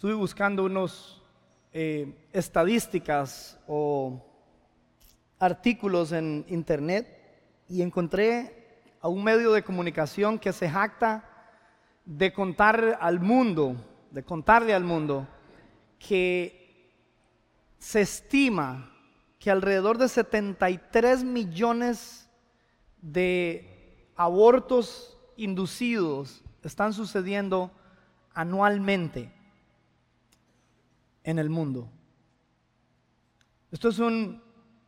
Estuve buscando unos estadísticas o artículos en internet y encontré a un medio de comunicación que se jacta de contarle al mundo que se estima que alrededor de 73 millones de abortos inducidos están sucediendo anualmente en el mundo. Esto es un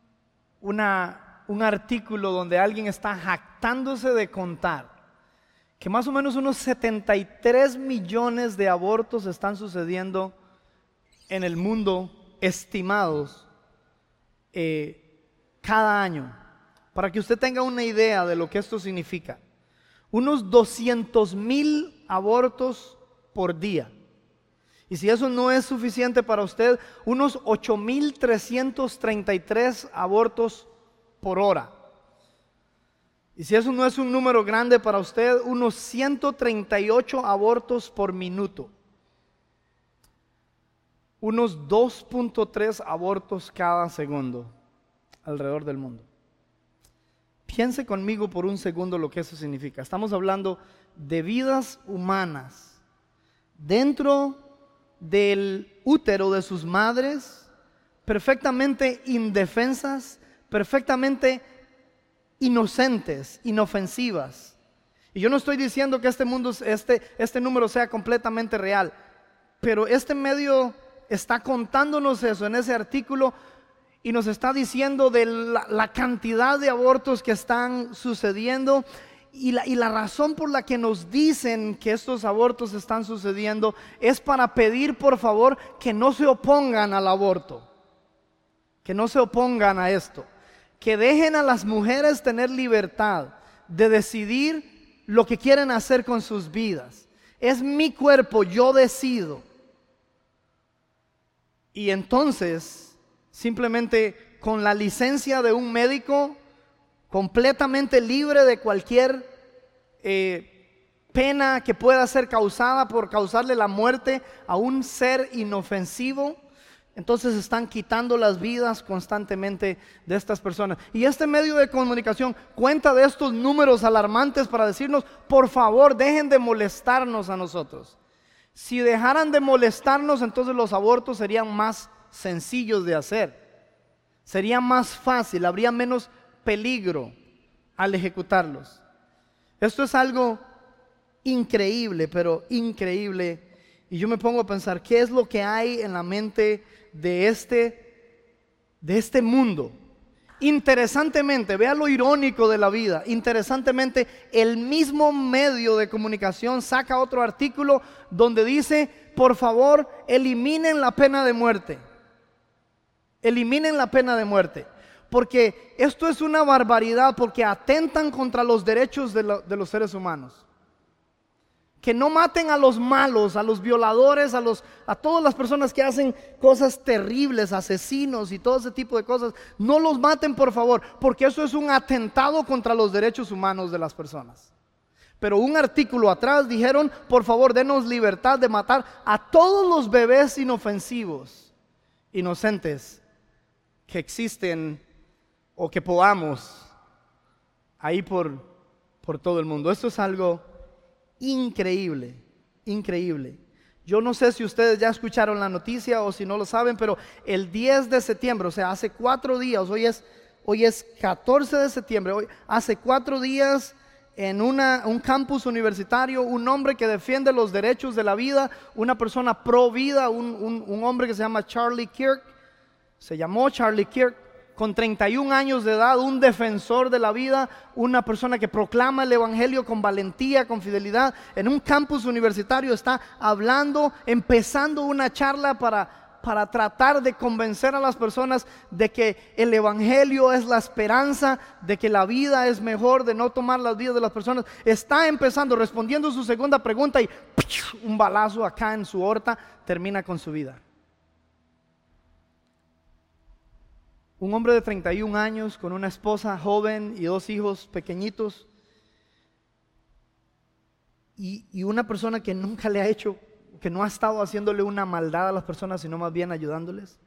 artículo donde alguien está jactándose de contar que más o menos unos 73 millones de abortos están sucediendo en el mundo, estimados cada año. Para que usted tenga una idea de lo que esto significa, unos 200,000 abortos por día. Y si eso no es suficiente para usted, unos 8,333 abortos por hora. Y si eso no es un número grande para usted, unos 138 abortos por minuto. Unos 2.3 abortos cada segundo alrededor del mundo. Piense conmigo por un segundo lo que eso significa. Estamos hablando de vidas humanas dentro del útero de sus madres, perfectamente indefensas, perfectamente inocentes, inofensivas. Y yo no estoy diciendo que este número sea completamente real, pero este medio está contándonos eso en ese artículo y nos está diciendo de la cantidad de abortos que están sucediendo. Y la razón por la que nos dicen que estos abortos están sucediendo es para pedir por favor que no se opongan al aborto, que no se opongan a esto, que dejen a las mujeres tener libertad de decidir lo que quieren hacer con sus vidas. Es mi cuerpo, yo decido. Y entonces, simplemente con la licencia de un médico, completamente libre de cualquier pena que pueda ser causada por causarle la muerte a un ser inofensivo, entonces están quitando las vidas constantemente de estas personas. Y este medio de comunicación cuenta de estos números alarmantes para decirnos, por favor, dejen de molestarnos a nosotros. Si dejaran de molestarnos, entonces los abortos serían más sencillos de hacer. Sería más fácil, habría menos peligro al ejecutarlos. Esto es algo increíble, pero increíble. Y yo me pongo a pensar, ¿qué es lo que hay en la mente de este mundo? Interesantemente, vea lo irónico de la vida. Interesantemente, el mismo medio de comunicación saca otro artículo donde dice, por favor, eliminen la pena de muerte. Eliminen la pena de muerte. Porque esto es una barbaridad, porque atentan contra los derechos de los seres humanos. Que no maten a los malos, a los violadores, a todas las personas que hacen cosas terribles, asesinos y todo ese tipo de cosas. No los maten, por favor, porque eso es un atentado contra los derechos humanos de las personas. Pero un artículo atrás dijeron, por favor, denos libertad de matar a todos los bebés inofensivos, inocentes, que existen o que podamos ahí por todo el mundo. Esto es algo increíble, increíble. Yo no sé si ustedes ya escucharon la noticia o si no lo saben, pero el 10 de septiembre, o sea, hace 4 días, hoy es 14 de septiembre, hace 4 días en un campus universitario, un hombre que defiende los derechos de la vida, una persona pro vida, un hombre que se llama se llamó Charlie Kirk, con 31 años de edad, un defensor de la vida, una persona que proclama el evangelio con valentía, con fidelidad, en un campus universitario está hablando, empezando una charla para tratar de convencer a las personas de que el evangelio es la esperanza, de que la vida es mejor, de no tomar las vidas de las personas. Está empezando, respondiendo su segunda pregunta y un balazo acá en su aorta, termina con su vida. Un hombre de 31 años con una esposa joven y 2 hijos pequeñitos, y una persona que nunca le ha hecho que no ha estado haciéndole una maldad a las personas, sino más bien ayudándoles?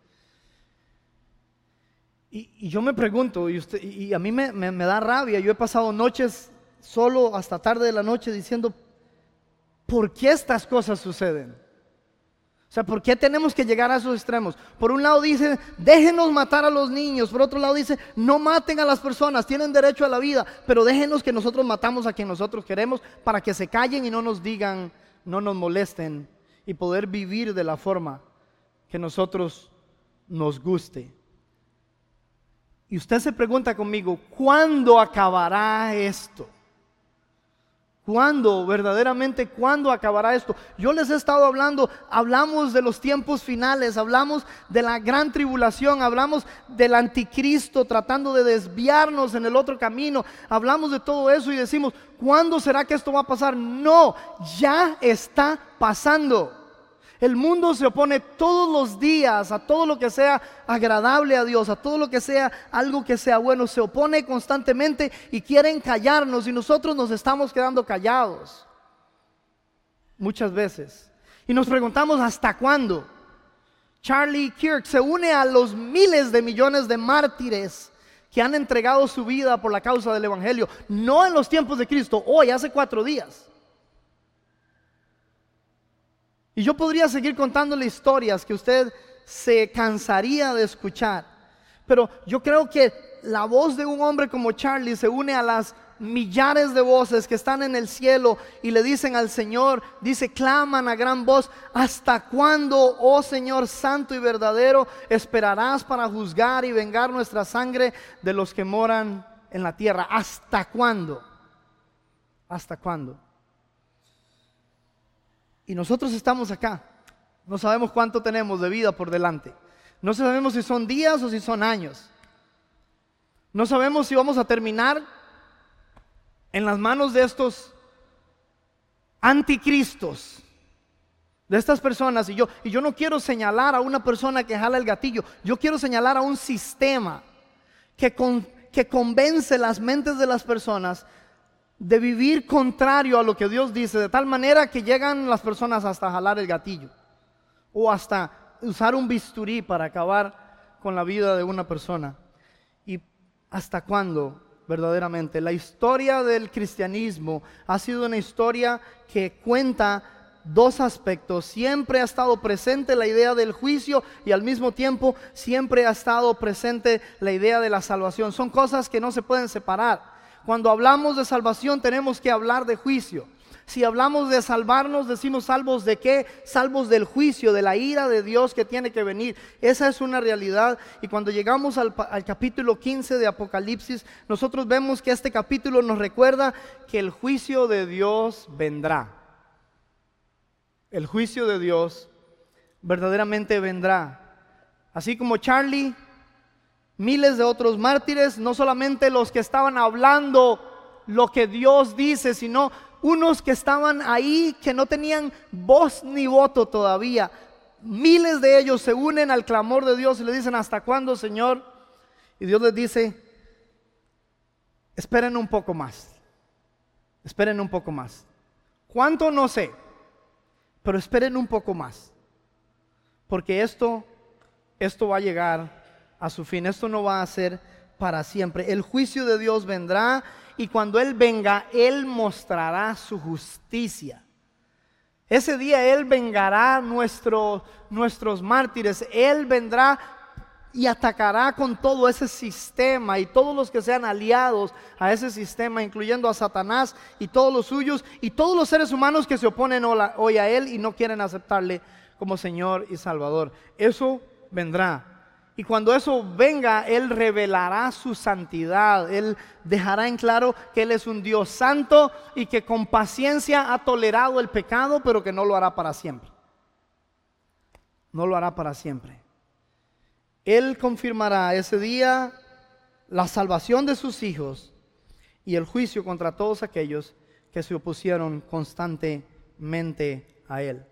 Y yo me pregunto, y a mí me da rabia. Yo he pasado noches solo hasta tarde de la noche diciendo, ¿por qué estas cosas suceden? O sea, ¿por qué tenemos que llegar a esos extremos? Por un lado dice, déjenos matar a los niños. Por otro lado dice, no maten a las personas, tienen derecho a la vida, pero déjenos que nosotros matamos a quien nosotros queremos para que se callen y no nos digan, no nos molesten, y poder vivir de la forma que nosotros nos guste. Y usted se pregunta conmigo, ¿cuándo acabará esto? ¿Cuándo, verdaderamente, cuándo acabará esto? Yo les he estado hablamos de los tiempos finales, hablamos de la gran tribulación, hablamos del anticristo tratando de desviarnos en el otro camino, hablamos de todo eso y decimos, ¿cuándo será que esto va a pasar? No, ya está pasando. El mundo se opone todos los días a todo lo que sea agradable a Dios, a todo lo que sea algo que sea bueno. Se opone constantemente y quieren callarnos, y nosotros nos estamos quedando callados muchas veces. Y nos preguntamos, ¿hasta cuándo? Charlie Kirk se une a los miles de millones de mártires que han entregado su vida por la causa del evangelio, no en los tiempos de Cristo, hoy, hace 4 días. Y yo podría seguir contándole historias que usted se cansaría de escuchar, pero yo creo que la voz de un hombre como Charlie se une a las millares de voces que están en el cielo y le dicen al Señor, claman a gran voz, ¿hasta cuándo, oh Señor santo y verdadero, esperarás para juzgar y vengar nuestra sangre de los que moran en la tierra? ¿Hasta cuándo? ¿Hasta cuándo? Y nosotros estamos acá, no sabemos cuánto tenemos de vida por delante, no sabemos si son días o si son años, no sabemos si vamos a terminar en las manos de estos anticristos, de estas personas. Y yo no quiero señalar a una persona que jala el gatillo, yo quiero señalar a un sistema que convence las mentes de las personas de vivir contrario a lo que Dios dice, de tal manera que llegan las personas hasta jalar el gatillo o hasta usar un bisturí para acabar con la vida de una persona. ¿Y hasta cuándo? Verdaderamente, la historia del cristianismo ha sido una historia que cuenta 2 aspectos. Siempre ha estado presente la idea del juicio y al mismo tiempo siempre ha estado presente la idea de la salvación. Son cosas que no se pueden separar. Cuando hablamos de salvación tenemos que hablar de juicio. Si hablamos de salvarnos, decimos salvos de qué? Salvos del juicio, de la ira de Dios que tiene que venir. Esa es una realidad. Y cuando llegamos al capítulo 15 de Apocalipsis, nosotros vemos que este capítulo nos recuerda que el juicio de Dios vendrá. El juicio de Dios verdaderamente vendrá. Así como Charlie, miles de otros mártires, no solamente los que estaban hablando lo que Dios dice, sino unos que estaban ahí que no tenían voz ni voto todavía. Miles de ellos se unen al clamor de Dios y le dicen, ¿hasta cuándo, Señor? Y Dios les dice, esperen un poco más. Esperen un poco más. ¿Cuánto? No sé, pero esperen un poco más, porque esto va a llegar a su fin. Esto no va a ser para siempre. El juicio de Dios vendrá, y cuando Él venga, Él mostrará su justicia. Ese día Él vengará nuestros mártires. Él vendrá y atacará con todo ese sistema y todos los que sean aliados a ese sistema, incluyendo a Satanás y todos los suyos y todos los seres humanos que se oponen hoy a Él y no quieren aceptarle como Señor y Salvador. Eso vendrá. Y cuando eso venga, Él revelará su santidad. Él dejará en claro que Él es un Dios santo y que con paciencia ha tolerado el pecado, pero que no lo hará para siempre. No lo hará para siempre. Él confirmará ese día la salvación de sus hijos y el juicio contra todos aquellos que se opusieron constantemente a Él.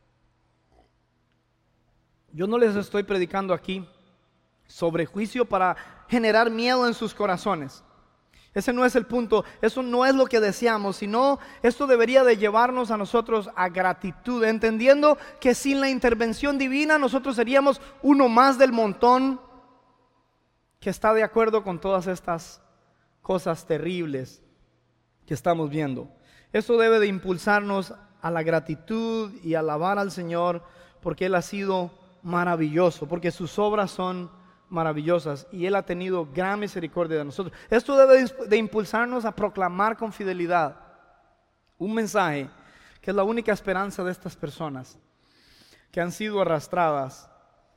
Yo no les estoy predicando aquí sobre juicio para generar miedo en sus corazones. Ese no es el punto, eso no es lo que deseamos, sino esto debería de llevarnos a nosotros a gratitud, entendiendo que sin la intervención divina nosotros seríamos uno más del montón que está de acuerdo con todas estas cosas terribles que estamos viendo. Esto debe de impulsarnos a la gratitud y alabar al Señor, porque Él ha sido maravilloso, porque sus obras son maravillosas y Él ha tenido gran misericordia de nosotros. Esto debe de impulsarnos a proclamar con fidelidad un mensaje que es la única esperanza de estas personas que han sido arrastradas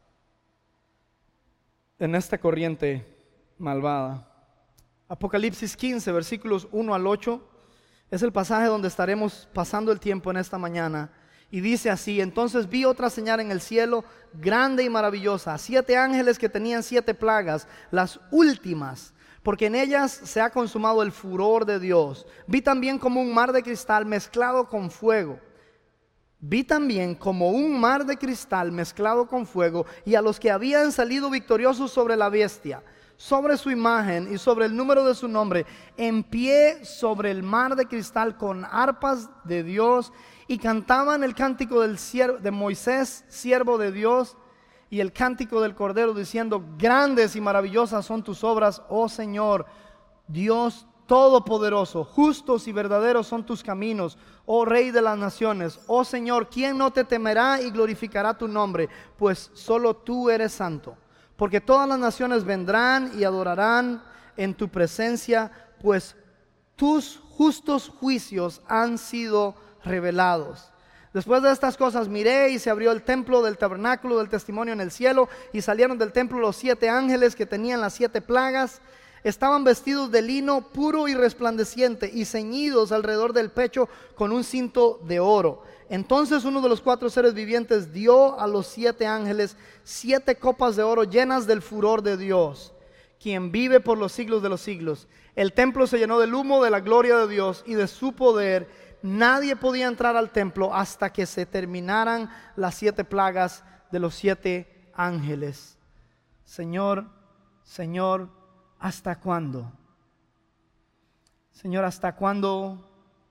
en esta corriente malvada. Apocalipsis 15, versículos 1 al 8, es el pasaje donde estaremos pasando el tiempo en esta mañana. Y dice así: entonces vi otra señal en el cielo, grande y maravillosa, 7 ángeles que tenían 7 plagas, las últimas, porque en ellas se ha consumado el furor de Dios. Vi también como un mar de cristal mezclado con fuego. Vi también como un mar de cristal mezclado con fuego, y a los que habían salido victoriosos sobre la bestia, sobre su imagen y sobre el número de su nombre, en pie sobre el mar de cristal con arpas de Dios, y cantaban el cántico de Moisés, siervo de Dios, y el cántico del Cordero, diciendo: grandes y maravillosas son tus obras, oh Señor, Dios Todopoderoso. Justos y verdaderos son tus caminos, oh Rey de las naciones. Oh Señor, ¿quién no te temerá y glorificará tu nombre? Pues solo tú eres santo. Porque todas las naciones vendrán y adorarán en tu presencia, pues tus justos juicios han sido revelados. Después de estas cosas miré, y se abrió el templo del tabernáculo del testimonio en el cielo, y salieron del templo los 7 ángeles que tenían las 7 plagas. Estaban vestidos de lino puro y resplandeciente, y ceñidos alrededor del pecho con un cinto de oro. Entonces uno de los 4 seres vivientes dio a los 7 ángeles 7 copas de oro llenas del furor de Dios, quien vive por los siglos de los siglos. El templo se llenó del humo de la gloria de Dios y de su poder. Nadie podía entrar al templo hasta que se terminaran las 7 plagas de los 7 ángeles. Señor, Señor, ¿hasta cuándo? Señor, ¿hasta cuándo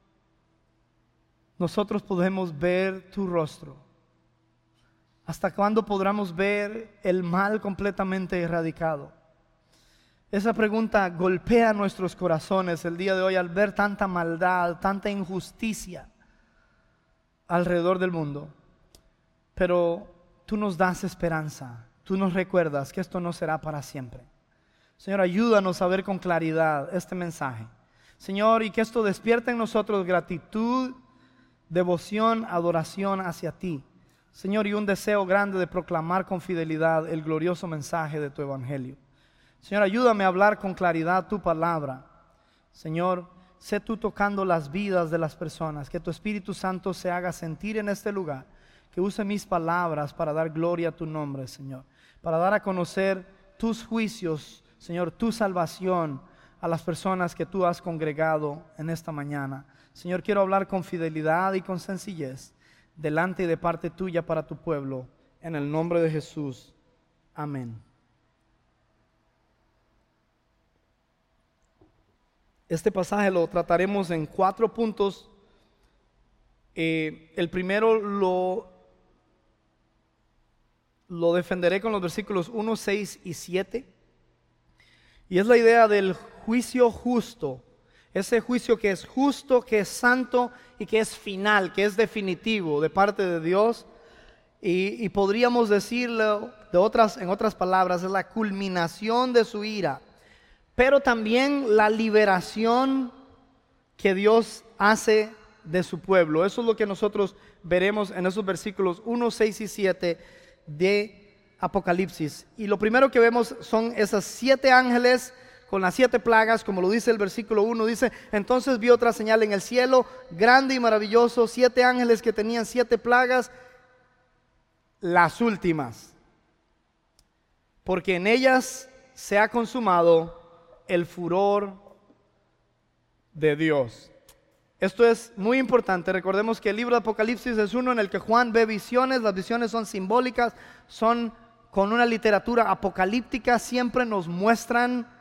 nosotros podemos ver tu rostro? ¿Hasta cuándo podremos ver el mal completamente erradicado? Esa pregunta golpea nuestros corazones el día de hoy al ver tanta maldad, tanta injusticia alrededor del mundo. Pero tú nos das esperanza, tú nos recuerdas que esto no será para siempre. Señor, ayúdanos a ver con claridad este mensaje, Señor, y que esto despierte en nosotros gratitud, devoción, adoración hacia ti, Señor, y un deseo grande de proclamar con fidelidad el glorioso mensaje de tu evangelio. Señor, ayúdame a hablar con claridad tu palabra. Señor, sé tú tocando las vidas de las personas, que tu Espíritu Santo se haga sentir en este lugar, que use mis palabras para dar gloria a tu nombre, Señor, para dar a conocer tus juicios, Señor, tu salvación a las personas que tú has congregado en esta mañana. Señor, quiero hablar con fidelidad y con sencillez delante y de parte tuya para tu pueblo, en el nombre de Jesús. Amén. Este pasaje lo trataremos en 4 puntos. El primero lo defenderé con los versículos 1, 6 y 7. Y es la idea del juicio justo. Ese juicio que es justo, que es santo y que es final, que es definitivo de parte de Dios. Y podríamos decirlo en otras palabras, es la culminación de su ira, pero también la liberación que Dios hace de su pueblo. Eso es lo que nosotros veremos en esos versículos 1, 6 y 7 de Apocalipsis. Y lo primero que vemos son esas 7 ángeles con las 7 plagas, como lo dice el versículo 1. Dice: entonces vi otra señal en el cielo, grande y maravilloso, 7 ángeles que tenían 7 plagas, las últimas, porque en ellas se ha consumado el furor de Dios. Esto es muy importante. Recordemos que el libro de Apocalipsis es uno en el que Juan ve visiones. Las visiones son simbólicas, son con una literatura apocalíptica, siempre nos muestran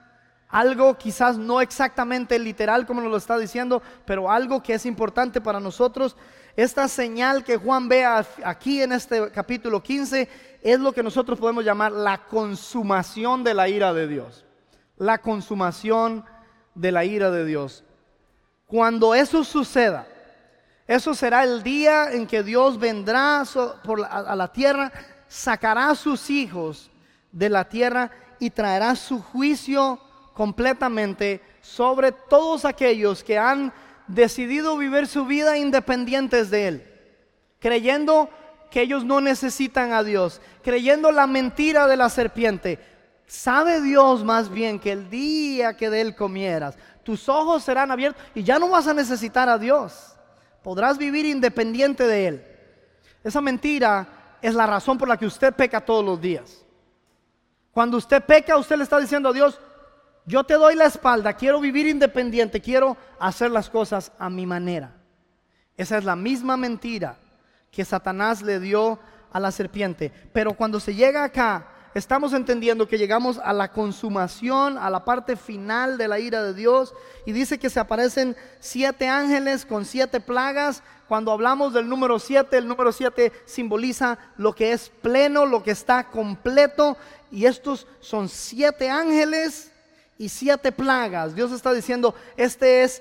Algo quizás no exactamente literal como nos lo está diciendo, pero algo que es importante para nosotros. Esta señal que Juan ve aquí en este capítulo 15 es lo que nosotros podemos llamar la consumación de la ira de Dios. La consumación de la ira de Dios. Cuando eso suceda, eso será el día en que Dios vendrá a la tierra, sacará a sus hijos de la tierra y traerá su juicio completamente sobre todos aquellos que han decidido vivir su vida independientes de Él, creyendo que ellos no necesitan a Dios, creyendo la mentira de la serpiente. Sabe Dios más bien que el día que de Él comieras, tus ojos serán abiertos y ya no vas a necesitar a Dios. Podrás vivir independiente de Él. Esa mentira es la razón por la que usted peca todos los días. Cuando usted peca, usted le está diciendo a Dios: yo te doy la espalda, quiero vivir independiente, quiero hacer las cosas a mi manera. Esa es la misma mentira que Satanás le dio a la serpiente. Pero cuando se llega acá, estamos entendiendo que llegamos a la consumación, a la parte final de la ira de Dios. Y dice que se aparecen 7 ángeles con 7 plagas. Cuando hablamos del número 7, el número 7 simboliza lo que es pleno, lo que está completo. Y estos son 7 ángeles y 7 plagas. Dios está diciendo, este es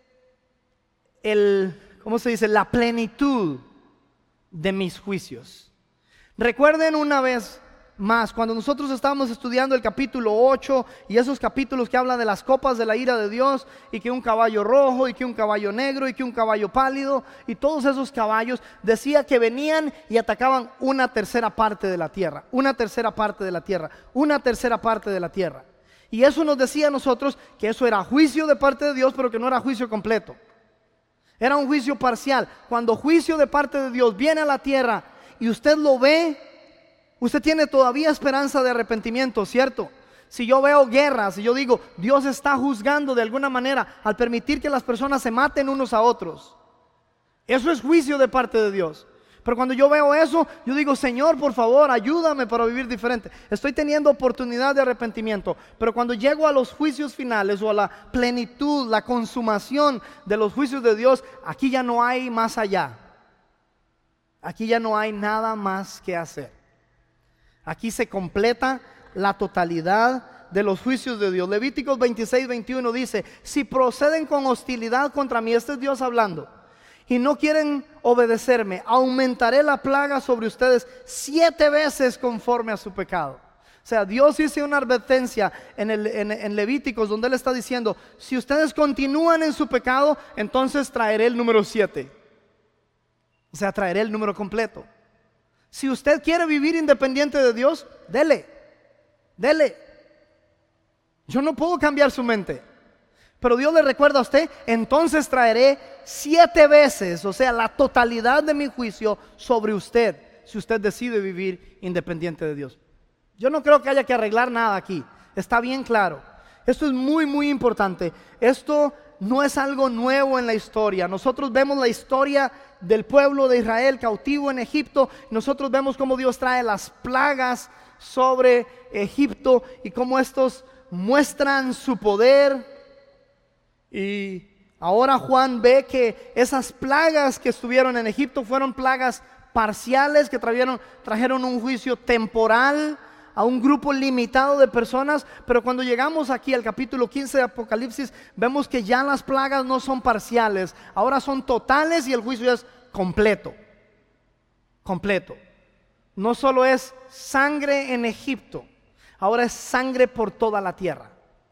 ¿cómo se dice? La plenitud de mis juicios. Recuerden una vez más, cuando nosotros estábamos estudiando el capítulo 8 y esos capítulos que hablan de las copas de la ira de Dios, y que un caballo rojo, y que un caballo negro, y que un caballo pálido, y todos esos caballos, decía que venían y atacaban una tercera parte de la tierra, una tercera parte de la tierra, una tercera parte de la tierra. Y eso nos decía a nosotros que eso era juicio de parte de Dios, pero que no era juicio completo. Era un juicio parcial. Cuando juicio de parte de Dios viene a la tierra y usted lo ve, usted tiene todavía esperanza de arrepentimiento, ¿cierto? Si yo veo guerras y yo digo, Dios está juzgando de alguna manera al permitir que las personas se maten unos a otros, eso es juicio de parte de Dios. Pero cuando yo veo eso, yo digo, Señor, por favor, ayúdame para vivir diferente. Estoy teniendo oportunidad de arrepentimiento. Pero cuando llego a los juicios finales o a la plenitud, la consumación de los juicios de Dios, aquí ya no hay más allá. Aquí ya no hay nada más que hacer. Aquí se completa la totalidad de los juicios de Dios. Levíticos 26:21 dice, si proceden con hostilidad contra mí, este es Dios hablando, y no quieren obedecerme, aumentaré la plaga sobre ustedes 7 veces conforme a su pecado. O sea, Dios hizo una advertencia en Levíticos, donde Él está diciendo, si ustedes continúan en su pecado, entonces traeré el número 7. O sea, traeré el número completo. Si usted quiere vivir independiente de Dios, dele. Yo no puedo cambiar su mente, pero Dios le recuerda a usted, entonces traeré 7 veces, o sea, la totalidad de mi juicio sobre usted, si usted decide vivir independiente de Dios. Yo no creo que haya que arreglar nada aquí, está bien claro. Esto es muy, muy importante. Esto no es algo nuevo en la historia. Nosotros vemos la historia del pueblo de Israel cautivo en Egipto. Nosotros vemos cómo Dios trae las plagas sobre Egipto y cómo estos muestran su poder. Y ahora Juan ve que esas plagas que estuvieron en Egipto fueron plagas parciales que trajeron un juicio temporal a un grupo limitado de personas. Pero cuando llegamos aquí al capítulo 15 de Apocalipsis, vemos que ya las plagas no son parciales, ahora son totales y el juicio es completo. No solo es sangre en Egipto, ahora es sangre por toda la tierra.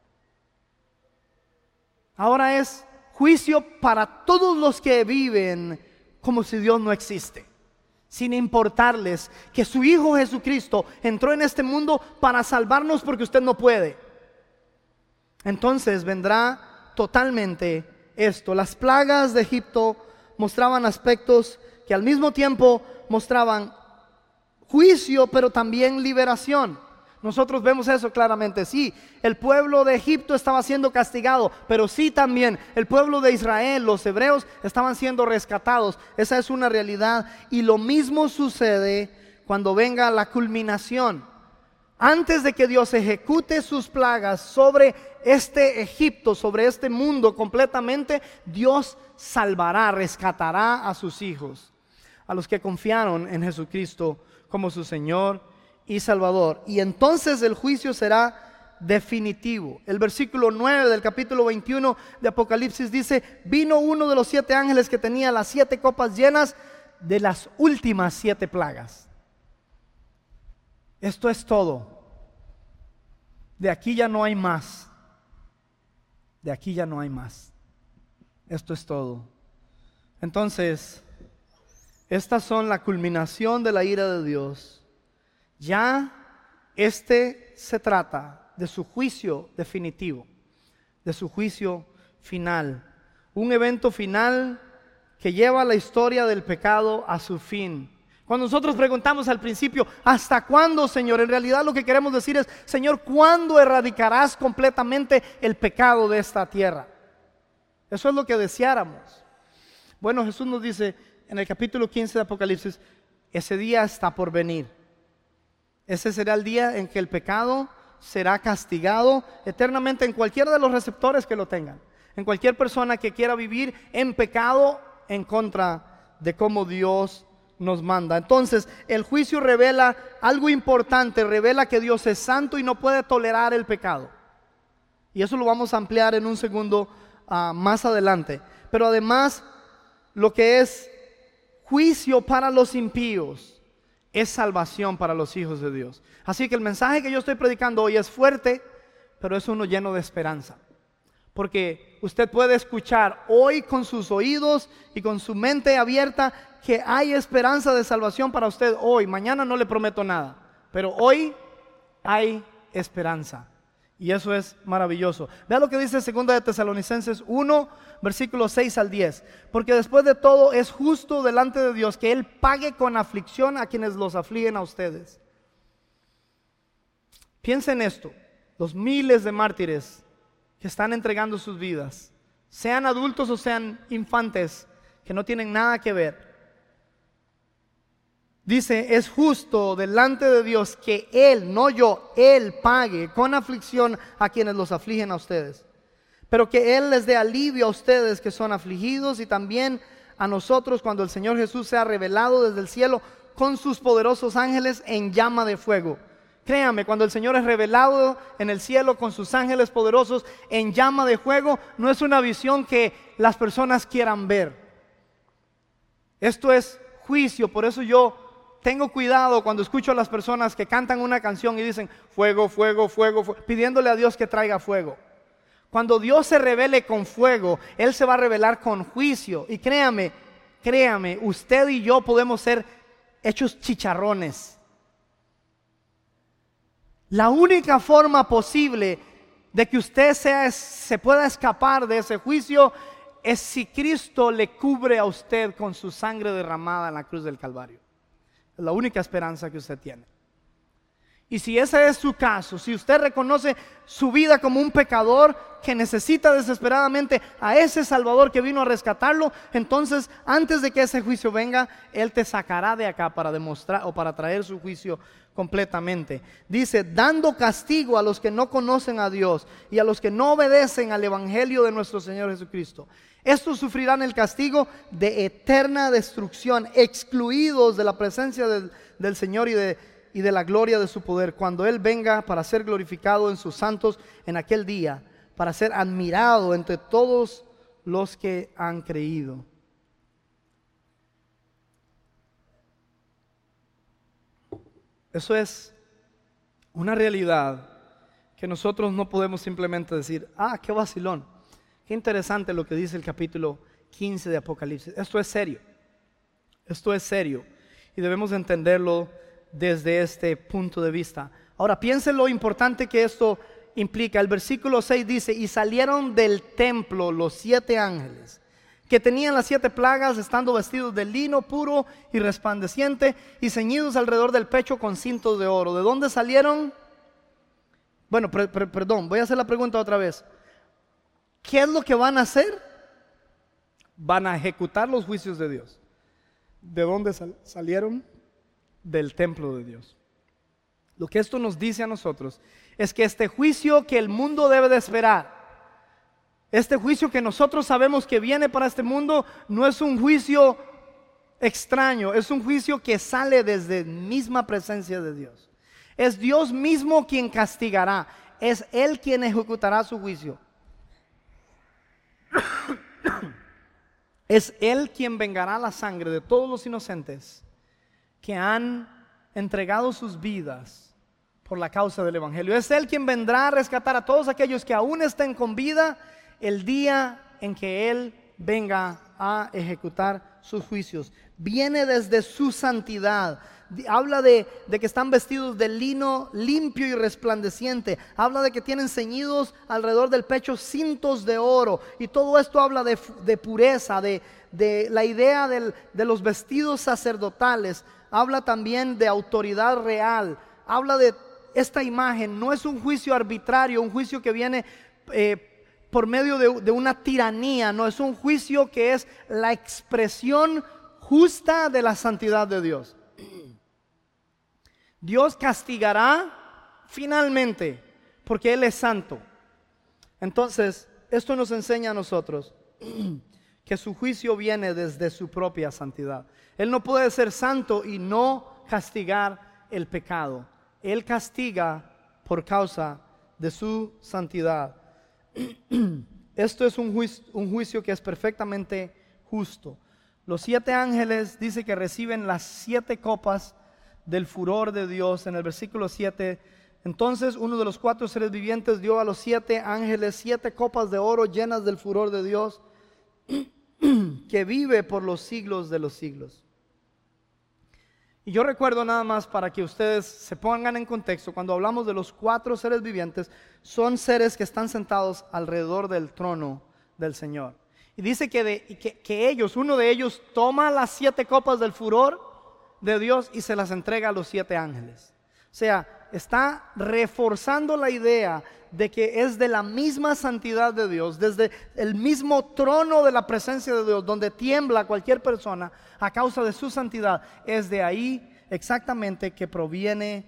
Ahora es juicio para todos los que viven como si Dios no existe, sin importarles que su Hijo Jesucristo entró en este mundo para salvarnos porque usted no puede. Entonces vendrá totalmente esto. Las plagas de Egipto mostraban aspectos que al mismo tiempo mostraban juicio, pero también liberación. Nosotros vemos eso claramente. Sí, el pueblo de Egipto estaba siendo castigado, pero sí también el pueblo de Israel, los hebreos, estaban siendo rescatados. Esa es una realidad. Y lo mismo sucede cuando venga la culminación, Antes de que Dios ejecute sus plagas sobre este Egipto, sobre este mundo completamente, Dios salvará, rescatará a sus hijos, a los que confiaron en Jesucristo como su Señor y Salvador. Y entonces el juicio será definitivo. El versículo 9 del capítulo 21 de Apocalipsis dice: vino uno de los 7 ángeles que tenía las 7 copas llenas de las últimas 7 plagas. Esto es todo. De aquí ya no hay más. De aquí ya no hay más. Esto es todo. Entonces, estas son la culminación de la ira de Dios. Ya se trata de su juicio definitivo, de su juicio final. Un evento final que lleva la historia del pecado a su fin. Cuando nosotros preguntamos al principio, ¿hasta cuándo, Señor? En realidad lo que queremos decir es: Señor, ¿cuándo erradicarás completamente el pecado de esta tierra? Eso es lo que deseáramos. Bueno, Jesús nos dice en el capítulo 15 de Apocalipsis: ese día está por venir. Ese será el día en que el pecado será castigado eternamente en cualquiera de los receptores que lo tengan, en cualquier persona que quiera vivir en pecado en contra de cómo Dios nos manda. Entonces el juicio revela algo importante, revela que Dios es santo y no puede tolerar el pecado, y eso lo vamos a ampliar en un segundo más adelante. Pero además, lo que es juicio para los impíos es salvación para los hijos de Dios. Así que el mensaje que yo estoy predicando hoy es fuerte, pero es uno lleno de esperanza, porque usted puede escuchar hoy con sus oídos y con su mente abierta que hay esperanza de salvación para usted hoy. Mañana no le prometo nada, pero hoy hay esperanza, y eso es maravilloso. Vea lo que dice 2 de Tesalonicenses 1, versículos 6 al 10. Porque después de todo es justo delante de Dios que Él pague con aflicción a quienes los afligen a ustedes. Piensen esto: los miles de mártires que están entregando sus vidas, sean adultos o sean infantes, que no tienen nada que ver. Dice: es justo delante de Dios que Él, no yo, Él pague con aflicción a quienes los afligen a ustedes, pero que Él les dé alivio a ustedes que son afligidos, y también a nosotros cuando el Señor Jesús sea revelado desde el cielo con sus poderosos ángeles en llama de fuego. Créame, cuando el Señor es revelado en el cielo con sus ángeles poderosos en llama de fuego, no es una visión que las personas quieran ver. Esto es juicio. Por eso yo tengo cuidado cuando escucho a las personas que cantan una canción y dicen: fuego, fuego, fuego, fuego, pidiéndole a Dios que traiga fuego. Cuando Dios se revele con fuego, Él se va a revelar con juicio. Y créame, usted y yo podemos ser hechos chicharrones. La única forma posible de que usted se pueda escapar de ese juicio es si Cristo le cubre a usted con su sangre derramada en la cruz del Calvario. Es la única esperanza que usted tiene. Y si ese es su caso, si usted reconoce su vida como un pecador que necesita desesperadamente a ese Salvador que vino a rescatarlo, entonces antes de que ese juicio venga, Él te sacará de acá para demostrar o para traer su juicio completamente. Dice: dando castigo a los que no conocen a Dios y a los que no obedecen al Evangelio de nuestro Señor Jesucristo. Estos sufrirán el castigo de eterna destrucción, excluidos de la presencia del Señor y de la gloria de su poder, cuando Él venga para ser glorificado en sus santos en aquel día, para ser admirado entre todos los que han creído. Eso es una realidad que nosotros no podemos simplemente decir: qué vacilón, qué interesante lo que dice el capítulo 15 de Apocalipsis. Esto es serio, y debemos entenderlo desde este punto de vista. Ahora piensen lo importante que esto implica. El versículo 6 dice: y salieron del templo los 7 ángeles que tenían las 7 plagas, estando vestidos de lino puro y resplandeciente y ceñidos alrededor del pecho con cintos de oro. ¿De dónde salieron? Bueno, perdón, voy a hacer la pregunta otra vez. ¿Qué es lo que van a hacer? Van a ejecutar los juicios de Dios. ¿De dónde salieron? Del templo de Dios. Lo que esto nos dice a nosotros es que este juicio que el mundo debe de esperar, este juicio que nosotros sabemos que viene para este mundo, no es un juicio extraño, es un juicio que sale desde la misma presencia de Dios. Es Dios mismo quien castigará, es Él quien ejecutará su juicio. Es Él quien vengará la sangre de todos los inocentes que han entregado sus vidas por la causa del Evangelio. Es Él quien vendrá a rescatar a todos aquellos que aún estén con vida el día en que Él venga a ejecutar sus juicios. Viene desde su santidad. Habla de que están vestidos de lino limpio y resplandeciente. Habla de que tienen ceñidos alrededor del pecho cintos de oro. Y todo esto habla de pureza, de la idea de los vestidos sacerdotales. Habla también de autoridad real. Habla de esta imagen. No es un juicio arbitrario, un juicio que viene por medio de una tiranía. No, es un juicio que es la expresión justa de la santidad de Dios. Dios castigará finalmente porque Él es santo. Entonces, esto nos enseña a nosotros que su juicio viene desde su propia santidad. Él no puede ser santo y no castigar el pecado. Él castiga por causa de su santidad. Esto es un juicio que es perfectamente justo. Los 7 ángeles dice que reciben las 7 copas del furor de Dios. En el versículo 7, entonces uno de los 4 seres vivientes dio a los 7 ángeles 7 copas de oro llenas del furor de Dios, que vive por los siglos de los siglos. Y yo recuerdo, nada más para que ustedes se pongan en contexto, cuando hablamos de los 4 seres vivientes, son seres que están sentados alrededor del trono del Señor. Y dice que ellos, uno de ellos toma las 7 copas del furor de Dios y se las entrega a los 7 ángeles. O sea, está reforzando la idea de que es de la misma santidad de Dios, desde el mismo trono de la presencia de Dios, donde tiembla cualquier persona a causa de su santidad. Es de ahí exactamente que proviene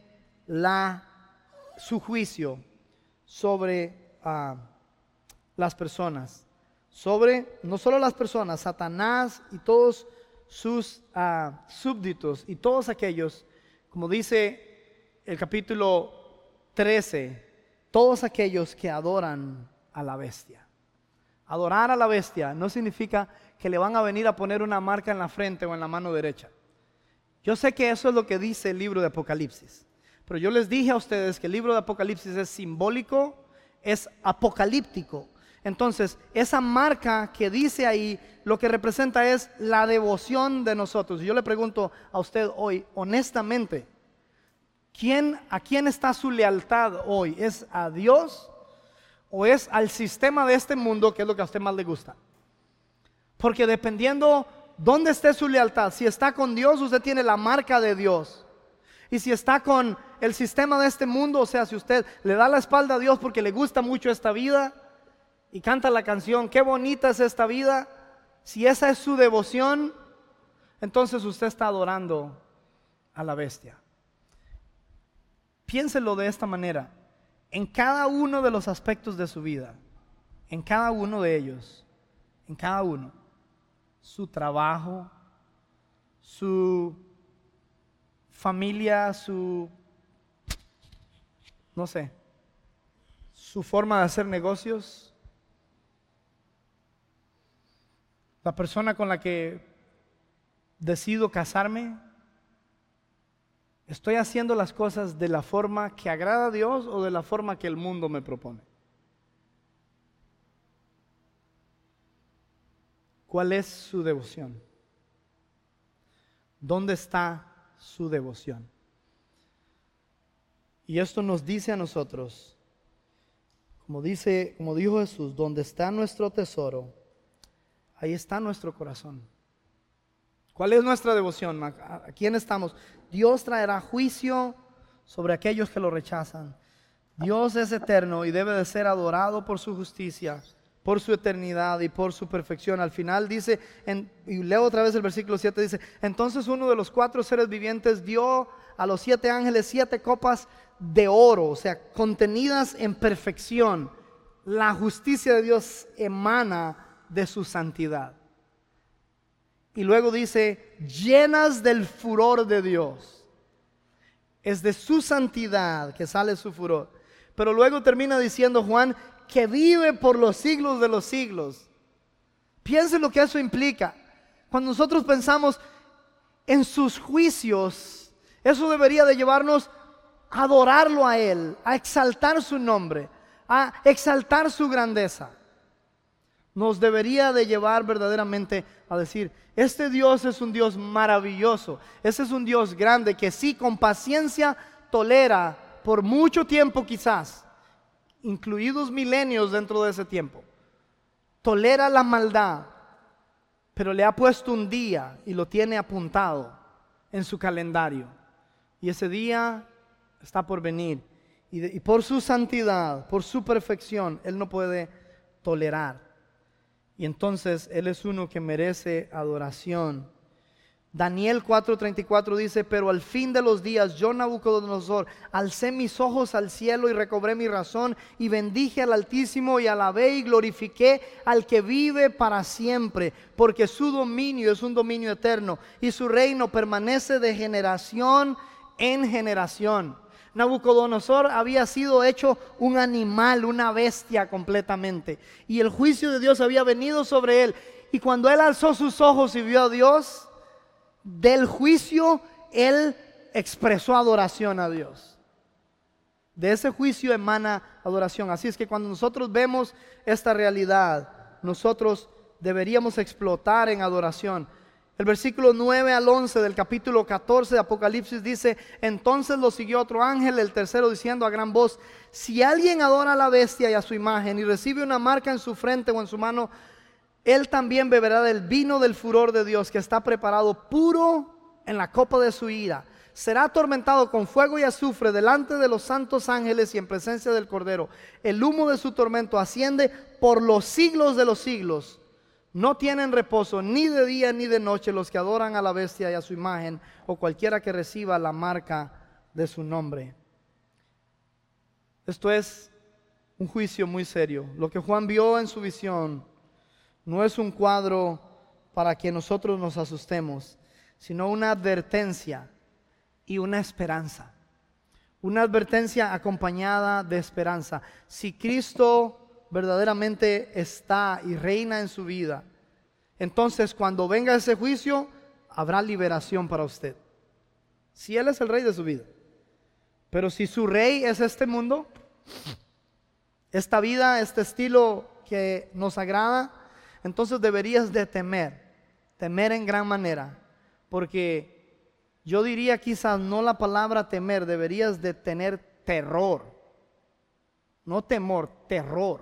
su juicio sobre las personas. Sobre no solo las personas, Satanás y todos sus súbditos y todos aquellos, como dice el capítulo 13, todos aquellos que adoran a la bestia. Adorar a la bestia no significa que le van a venir a poner una marca en la frente o en la mano derecha. Yo sé que eso es lo que dice el libro de Apocalipsis, pero yo les dije a ustedes que el libro de Apocalipsis es simbólico, es apocalíptico. Entonces, esa marca que dice ahí, lo que representa es la devoción de nosotros. Y yo le pregunto a usted hoy, honestamente, ¿a quién está su lealtad hoy? ¿Es a Dios o es al sistema de este mundo, que es lo que a usted más le gusta? Porque dependiendo dónde esté su lealtad, si está con Dios, usted tiene la marca de Dios. Y si está con el sistema de este mundo, o sea, si usted le da la espalda a Dios porque le gusta mucho esta vida y canta la canción, qué bonita es esta vida, si esa es su devoción, entonces usted está adorando a la bestia. Piénselo de esta manera, en cada uno de los aspectos de su vida, en cada uno de ellos, en cada uno, su trabajo, su familia, su forma de hacer negocios, la persona con la que decido casarme, ¿estoy haciendo las cosas de la forma que agrada a Dios o de la forma que el mundo me propone? ¿Cuál es su devoción? ¿Dónde está su devoción? Y esto nos dice a nosotros, como dijo Jesús, donde está nuestro tesoro, ahí está nuestro corazón. ¿Cuál es nuestra devoción? ¿A quién estamos? Dios traerá juicio sobre aquellos que lo rechazan. Dios es eterno y debe de ser adorado por su justicia, por su eternidad y por su perfección. Al final dice, y leo otra vez el versículo 7, dice, entonces uno de los 4 seres vivientes dio a los 7 ángeles 7 copas de oro, o sea, contenidas en perfección. La justicia de Dios emana de su santidad. Y luego dice, llenas del furor de Dios. Es de su santidad que sale su furor. Pero luego termina diciendo Juan, que vive por los siglos de los siglos. Piensen lo que eso implica. Cuando nosotros pensamos en sus juicios, eso debería de llevarnos a adorarlo a Él, a exaltar su nombre, a exaltar su grandeza. Nos debería de llevar verdaderamente a decir, este Dios es un Dios maravilloso, ese es un Dios grande que sí, con paciencia tolera por mucho tiempo quizás, incluidos milenios dentro de ese tiempo, tolera la maldad, pero le ha puesto un día y lo tiene apuntado en su calendario. Y ese día está por venir. Y por su santidad, por su perfección, Él no puede tolerar. Y entonces Él es uno que merece adoración. Daniel 4:34 dice, pero al fin de los días yo, Nabucodonosor, alcé mis ojos al cielo y recobré mi razón y bendije al Altísimo y alabé y glorifiqué al que vive para siempre, porque su dominio es un dominio eterno y su reino permanece de generación en generación. Nabucodonosor había sido hecho un animal, una bestia completamente, y el juicio de Dios había venido sobre él. Y cuando él alzó sus ojos y vio a Dios, del juicio él expresó adoración a Dios. De ese juicio emana adoración. Así es que cuando nosotros vemos esta realidad, nosotros deberíamos explotar en adoración. El versículo 9 al 11 del capítulo 14 de Apocalipsis dice, entonces lo siguió otro ángel, el tercero, diciendo a gran voz, si alguien adora a la bestia y a su imagen y recibe una marca en su frente o en su mano, él también beberá del vino del furor de Dios, que está preparado puro en la copa de su ira. Será atormentado con fuego y azufre delante de los santos ángeles y en presencia del Cordero. El humo de su tormento asciende por los siglos de los siglos. No tienen reposo ni de día ni de noche los que adoran a la bestia y a su imagen, o cualquiera que reciba la marca de su nombre. Esto es un juicio muy serio. Lo que Juan vio en su visión no es un cuadro para que nosotros nos asustemos, sino una advertencia y una esperanza. Una advertencia acompañada de esperanza. Si Cristo verdaderamente está y reina en su vida, entonces cuando venga ese juicio habrá liberación para usted, si Él es el rey de su vida. Pero si su rey es este mundo, esta vida, este estilo que nos agrada, entonces deberías de temer en gran manera, porque yo diría quizás no la palabra temer, deberías de tener terror, no temor, terror.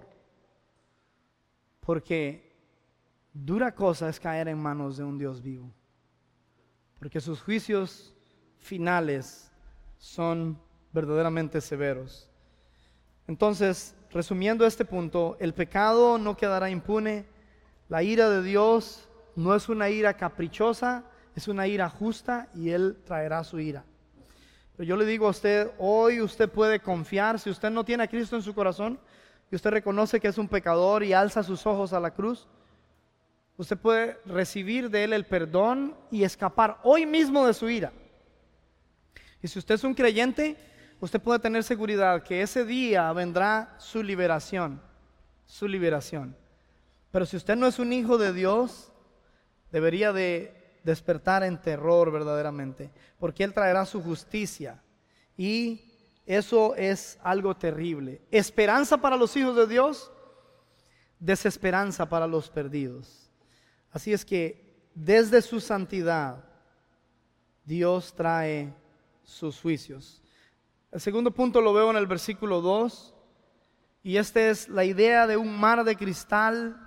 Porque dura cosa es caer en manos de un Dios vivo. Porque sus juicios finales son verdaderamente severos. Entonces, resumiendo este punto, el pecado no quedará impune. La ira de Dios no es una ira caprichosa, es una ira justa y Él traerá su ira. Pero yo le digo a usted, hoy usted puede confiar, si usted no tiene a Cristo en su corazón, y usted reconoce que es un pecador y alza sus ojos a la cruz, usted puede recibir de Él el perdón y escapar hoy mismo de su ira. Y si usted es un creyente, usted puede tener seguridad que ese día vendrá su liberación, su liberación. Pero si usted no es un hijo de Dios, debería de despertar en terror verdaderamente, porque Él traerá su justicia y eso es algo terrible. Esperanza para los hijos de Dios, desesperanza para los perdidos. Así es que desde su santidad Dios trae sus juicios. El segundo punto lo veo en el versículo 2, y esta es la idea de un mar de cristal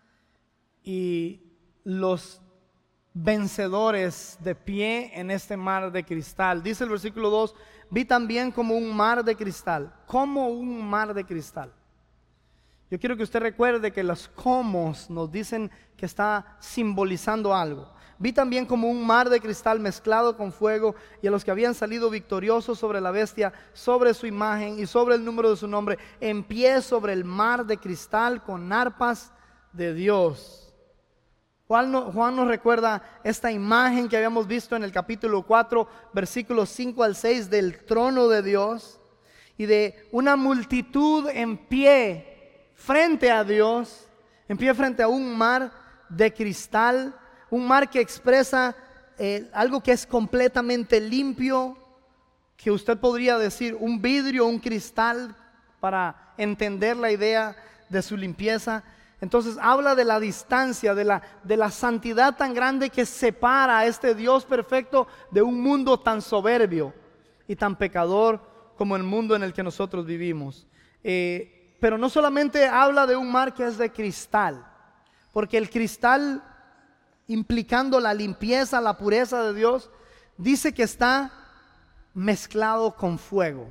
y los vencedores de pie en este mar de cristal. Dice el versículo 2, vi también como un mar de cristal, como un mar de cristal. Yo quiero que usted recuerde que los comos nos dicen que está simbolizando algo. Vi también como un mar de cristal mezclado con fuego, y a los que habían salido victoriosos sobre la bestia, sobre su imagen y sobre el número de su nombre, en pie sobre el mar de cristal con arpas de Dios. Juan nos recuerda esta imagen que habíamos visto en el capítulo 4, versículos 5 al 6, del trono de Dios y de una multitud en pie frente a Dios, en pie frente a un mar de cristal, un mar que expresa algo que es completamente limpio, que usted podría decir un vidrio, un cristal, para entender la idea de su limpieza. Entonces habla de la distancia, de la santidad tan grande que separa a este Dios perfecto de un mundo tan soberbio y tan pecador como el mundo en el que nosotros vivimos. Pero no solamente habla de un mar que es de cristal, porque el cristal, implicando la limpieza, la pureza de Dios, dice que está mezclado con fuego.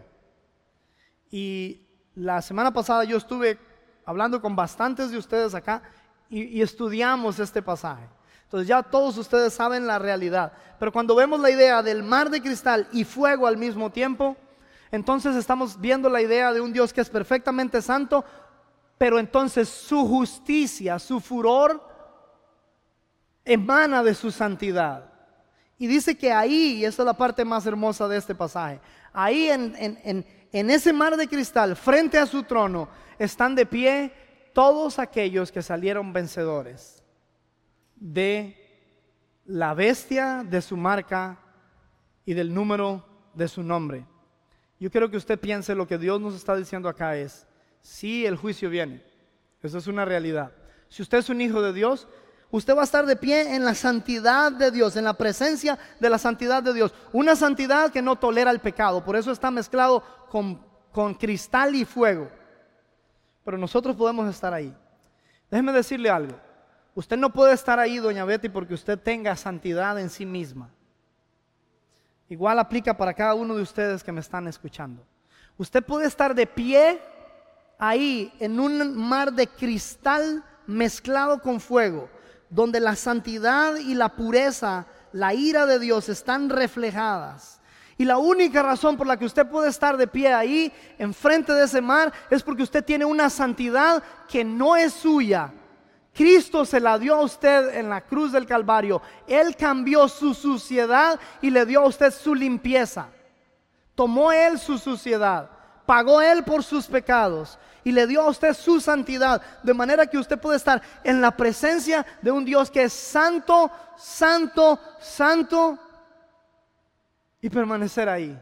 Y la semana pasada yo estuve hablando con bastantes de ustedes acá y estudiamos este pasaje. Entonces ya todos ustedes saben la realidad. Pero cuando vemos la idea del mar de cristal y fuego al mismo tiempo, entonces estamos viendo la idea de un Dios que es perfectamente santo, pero entonces su justicia, su furor emana de su santidad. Y dice que ahí, y esa es la parte más hermosa de este pasaje, ahí en ese mar de cristal, frente a su trono, están de pie todos aquellos que salieron vencedores de la bestia, de su marca y del número de su nombre. Yo quiero que usted piense, lo que Dios nos está diciendo acá es: sí, el juicio viene, eso es una realidad. Si usted es un hijo de Dios, usted va a estar de pie en la santidad de Dios, en la presencia de la santidad de Dios, una santidad que no tolera el pecado. Por eso está mezclado con cristal y fuego. Pero nosotros podemos estar ahí. Déjeme decirle algo: usted no puede estar ahí, doña Betty, porque usted tenga santidad en sí misma. Igual aplica para cada uno de ustedes que me están escuchando. Usted puede estar de pie ahí en un mar de cristal mezclado con fuego, donde la santidad y la pureza, la ira de Dios están reflejadas. Y la única razón por la que usted puede estar de pie ahí, enfrente de ese mar, es porque usted tiene una santidad que no es suya. Cristo se la dio a usted en la cruz del Calvario. Él cambió su suciedad y le dio a usted su limpieza. Tomó Él su suciedad, pagó Él por sus pecados y le dio a usted su santidad, de manera que usted puede estar en la presencia de un Dios que es santo, santo, santo, y permanecer ahí.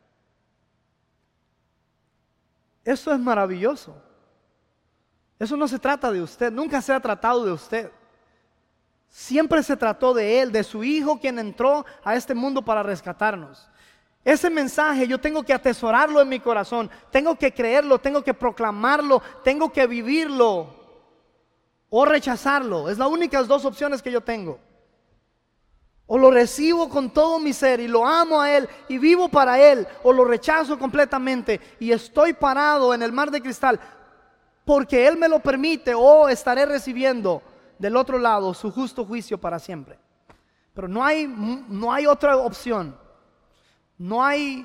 Eso es maravilloso. Eso no se trata de usted, nunca se ha tratado de usted. Siempre se trató de Él, de su Hijo, quien entró a este mundo para rescatarnos. Ese mensaje yo tengo que atesorarlo en mi corazón, tengo que creerlo, tengo que proclamarlo, tengo que vivirlo o rechazarlo. Es las únicas dos opciones que yo tengo. O lo recibo con todo mi ser y lo amo a Él y vivo para Él, o lo rechazo completamente y estoy parado en el mar de cristal porque Él me lo permite, o estaré recibiendo del otro lado su justo juicio para siempre. Pero no hay otra opción. No hay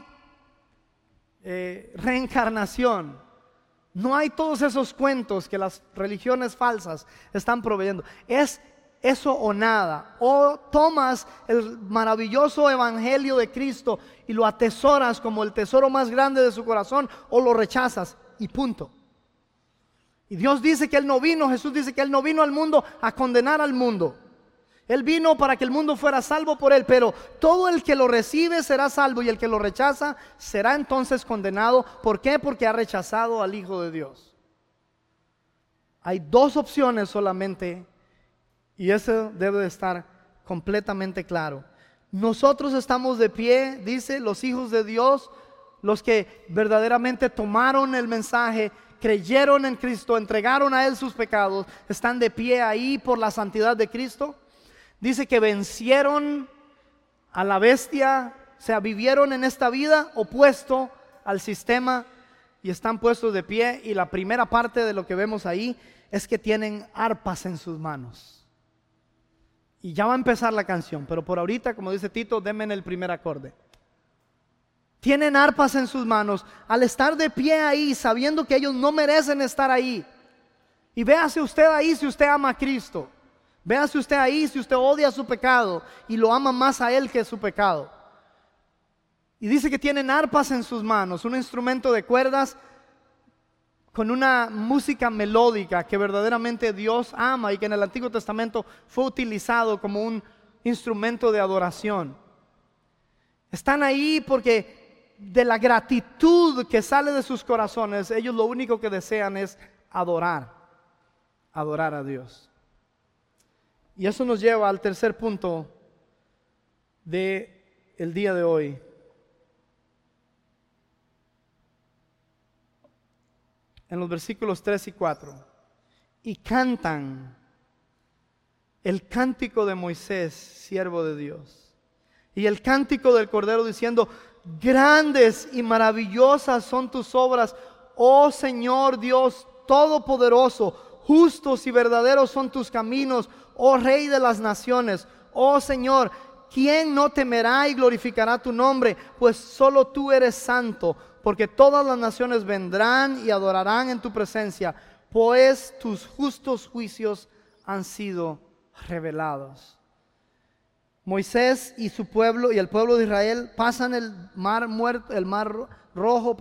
reencarnación. No hay todos esos cuentos que las religiones falsas están proveyendo. Es eso o nada. O tomas el maravilloso evangelio de Cristo y lo atesoras como el tesoro más grande de su corazón, o lo rechazas y punto. Y Dios dice que Él no vino, Jesús dice que Él no vino al mundo a condenar al mundo. Él vino para que el mundo fuera salvo por Él, pero todo el que lo recibe será salvo, y el que lo rechaza será entonces condenado. ¿Por qué? Porque ha rechazado al Hijo de Dios. Hay dos opciones solamente, y eso debe de estar completamente claro. Nosotros estamos de pie, dice, los hijos de Dios, los que verdaderamente tomaron el mensaje, creyeron en Cristo, entregaron a Él sus pecados, están de pie ahí por la santidad de Cristo. Dice que vencieron a la bestia, o sea, vivieron en esta vida opuesto al sistema y están puestos de pie. Y la primera parte de lo que vemos ahí es que tienen arpas en sus manos. Y ya va a empezar la canción, pero por ahorita, como dice Tito, denme en el primer acorde. Tienen arpas en sus manos. Al estar de pie ahí, sabiendo que ellos no merecen estar ahí. Y véase usted ahí si usted ama a Cristo. Véase usted ahí si usted odia su pecado y lo ama más a Él que su pecado. Y dice que tienen arpas en sus manos, un instrumento de cuerdas con una música melódica que verdaderamente Dios ama y que en el Antiguo Testamento fue utilizado como un instrumento de adoración. Están ahí porque de la gratitud que sale de sus corazones, ellos lo único que desean es adorar a Dios. Y eso nos lleva al tercer punto del día de hoy. En los versículos 3 y 4. Y cantan el cántico de Moisés, siervo de Dios, y el cántico del Cordero, diciendo: grandes y maravillosas son tus obras, oh Señor Dios Todopoderoso. Justos y verdaderos son tus caminos, oh Rey de las naciones. Oh Señor, ¿quién no temerá y glorificará tu nombre? Pues solo tú eres santo, porque todas las naciones vendrán y adorarán en tu presencia, pues tus justos juicios han sido revelados. Moisés y su pueblo y el pueblo de Israel pasan el mar muerto, el mar rojo,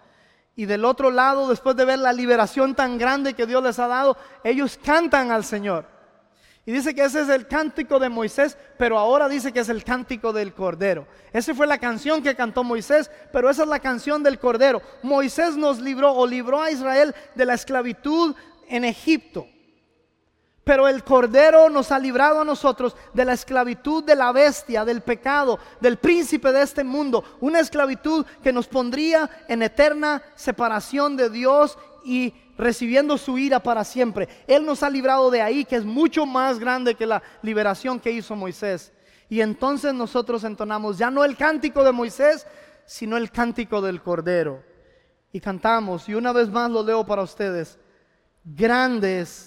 y del otro lado, después de ver la liberación tan grande que Dios les ha dado, ellos cantan al Señor. Y dice que ese es el cántico de Moisés, pero ahora dice que es el cántico del Cordero. Esa fue la canción que cantó Moisés, pero esa es la canción del Cordero. Moisés nos libró a Israel de la esclavitud en Egipto. Pero el Cordero nos ha librado a nosotros de la esclavitud de la bestia, del pecado, del príncipe de este mundo. Una esclavitud que nos pondría en eterna separación de Dios y recibiendo su ira para siempre. Él nos ha librado de ahí, que es mucho más grande que la liberación que hizo Moisés. Y entonces nosotros entonamos ya no el cántico de Moisés, sino el cántico del Cordero. Y cantamos, y una vez más lo leo para ustedes: grandes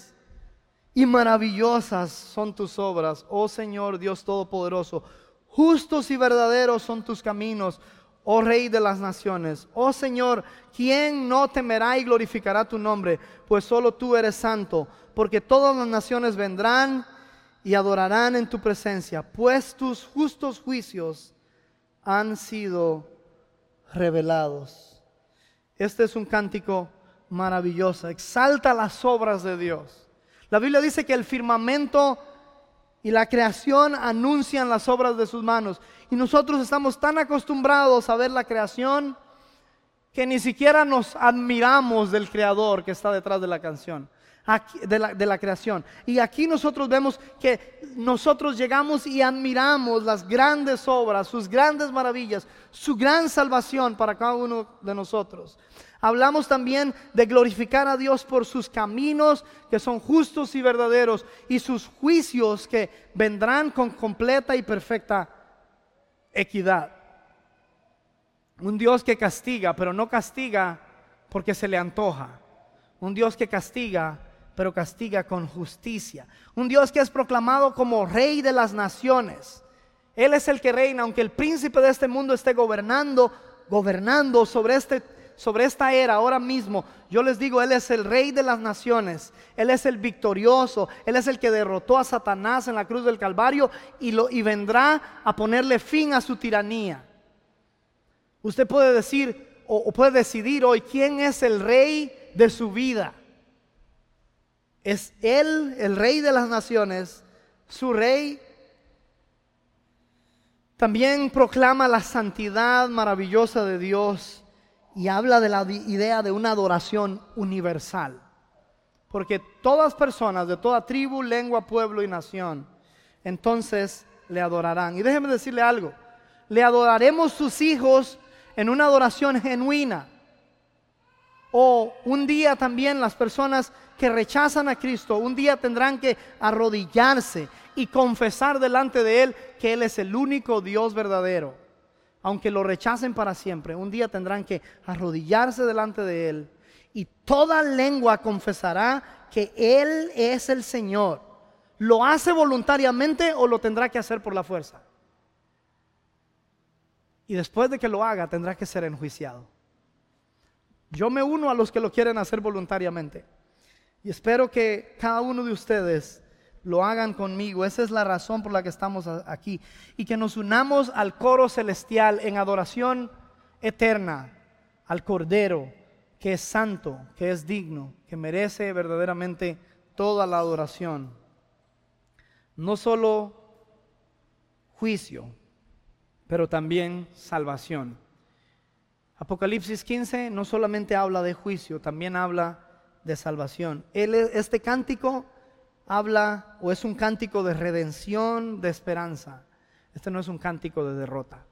y maravillosas son tus obras, oh Señor Dios Todopoderoso. Justos y verdaderos son tus caminos, oh Rey de las naciones. Oh Señor, ¿quién no temerá y glorificará tu nombre? Pues solo tú eres santo, porque todas las naciones vendrán y adorarán en tu presencia, pues tus justos juicios han sido revelados. Este es un cántico maravilloso, exalta las obras de Dios. La Biblia dice que el firmamento y la creación anuncian las obras de sus manos. Y nosotros estamos tan acostumbrados a ver la creación que ni siquiera nos admiramos del Creador que está detrás de la canción, de la creación. Y aquí nosotros vemos que nosotros llegamos y admiramos las grandes obras, sus grandes maravillas, su gran salvación para cada uno de nosotros. Hablamos también de glorificar a Dios por sus caminos que son justos y verdaderos, y sus juicios que vendrán con completa y perfecta equidad. Un Dios que castiga, pero no castiga porque se le antoja. Un Dios que castiga, pero castiga con justicia. Un Dios que es proclamado como Rey de las naciones. Él es el que reina, aunque el príncipe de este mundo esté gobernando sobre esta era ahora mismo. Yo les digo, Él es el Rey de las naciones. Él es el victorioso. Él es el que derrotó a Satanás en la cruz del Calvario y vendrá a ponerle fin a su tiranía. Usted puede decir o puede decidir hoy quién es el Rey de su vida. ¿Es Él el Rey de las naciones, su Rey? También proclama la santidad maravillosa de Dios y habla de la idea de una adoración universal. Porque todas personas de toda tribu, lengua, pueblo y nación, entonces le adorarán. Y déjeme decirle algo: le adoraremos sus hijos en una adoración genuina. O un día también las personas que rechazan a Cristo, un día tendrán que arrodillarse y confesar delante de Él que Él es el único Dios verdadero. Aunque lo rechacen para siempre, un día tendrán que arrodillarse delante de Él, y toda lengua confesará que Él es el Señor, ¿Lo hace voluntariamente o lo tendrá que hacer por la fuerza? Y después de que lo haga, tendrá que ser enjuiciado. Yo me uno a los que lo quieren hacer voluntariamente. Y espero que cada uno de ustedes lo hagan conmigo. Esa es la razón por la que estamos aquí. Y que nos unamos al coro celestial en adoración eterna al Cordero, que es santo, que es digno, que merece verdaderamente toda la adoración. No solo juicio, pero también salvación. Apocalipsis 15 no solamente habla de juicio, también habla de salvación. Este cántico habla, o es un cántico de redención, de esperanza. Este no es un cántico de derrota.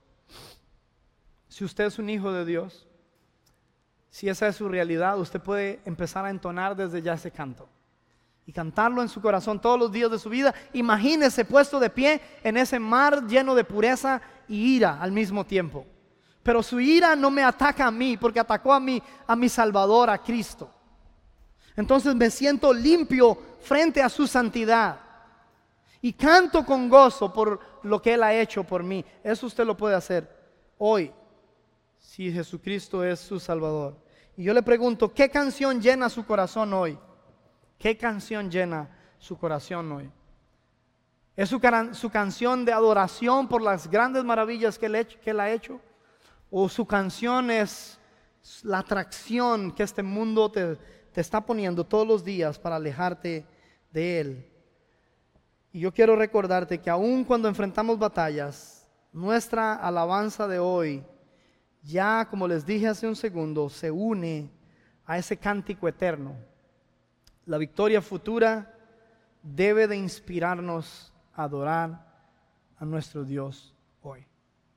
Si usted es un hijo de Dios, si esa es su realidad, usted puede empezar a entonar desde ya ese canto y cantarlo en su corazón todos los días de su vida. Imagínese puesto de pie en ese mar lleno de pureza y ira al mismo tiempo. Pero su ira no me ataca a mí, porque atacó a mi Salvador, a Cristo. Entonces me siento limpio frente a su santidad y canto con gozo por lo que Él ha hecho por mí. Eso usted lo puede hacer hoy, si Jesucristo es su Salvador. Y yo le pregunto, ¿qué canción llena su corazón hoy? ¿Qué canción llena su corazón hoy? ¿Es su canción de adoración por las grandes maravillas que Él ha hecho? ¿O su canción es la atracción que este mundo te está poniendo todos los días para alejarte de Él? Y yo quiero recordarte que aun cuando enfrentamos batallas, nuestra alabanza de hoy, ya como les dije hace un segundo, se une a ese cántico eterno. La victoria futura debe de inspirarnos a adorar a nuestro Dios hoy.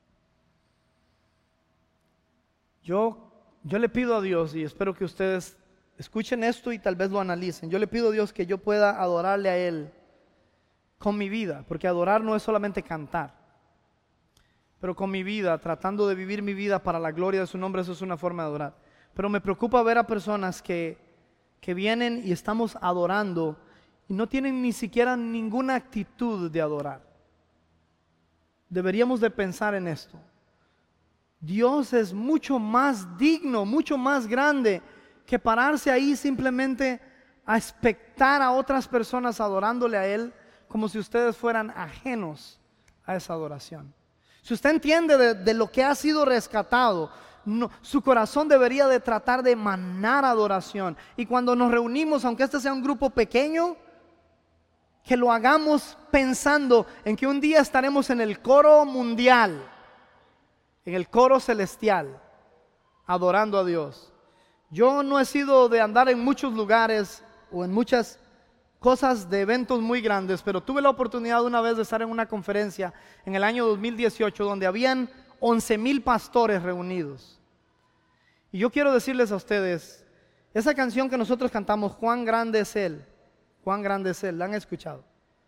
Yo le pido a Dios, y espero que ustedes escuchen esto y tal vez lo analicen. Yo le pido a Dios que yo pueda adorarle a Él con mi vida, porque adorar no es solamente cantar, pero con mi vida, tratando de vivir mi vida para la gloria de su nombre. Eso es una forma de adorar. Pero me preocupa ver a personas que vienen y estamos adorando y no tienen ni siquiera ninguna actitud de adorar. Deberíamos de pensar en esto. Dios es mucho más digno, mucho más grande que pararse ahí simplemente a expectar a otras personas adorándole a Él como si ustedes fueran ajenos a esa adoración. Si usted entiende de lo que ha sido rescatado, su corazón debería de tratar de emanar adoración. Y cuando nos reunimos, aunque este sea un grupo pequeño, que lo hagamos pensando en que un día estaremos en el coro mundial, en el coro celestial, adorando a Dios. Yo no he sido de andar en muchos lugares o en muchas cosas de eventos muy grandes, pero tuve la oportunidad una vez de estar en una conferencia en el año 2018 donde habían 11,000 pastores reunidos. Y yo quiero decirles a ustedes, esa canción que nosotros cantamos, Cuán grande es Él, cuán grande es Él, ¿la han escuchado?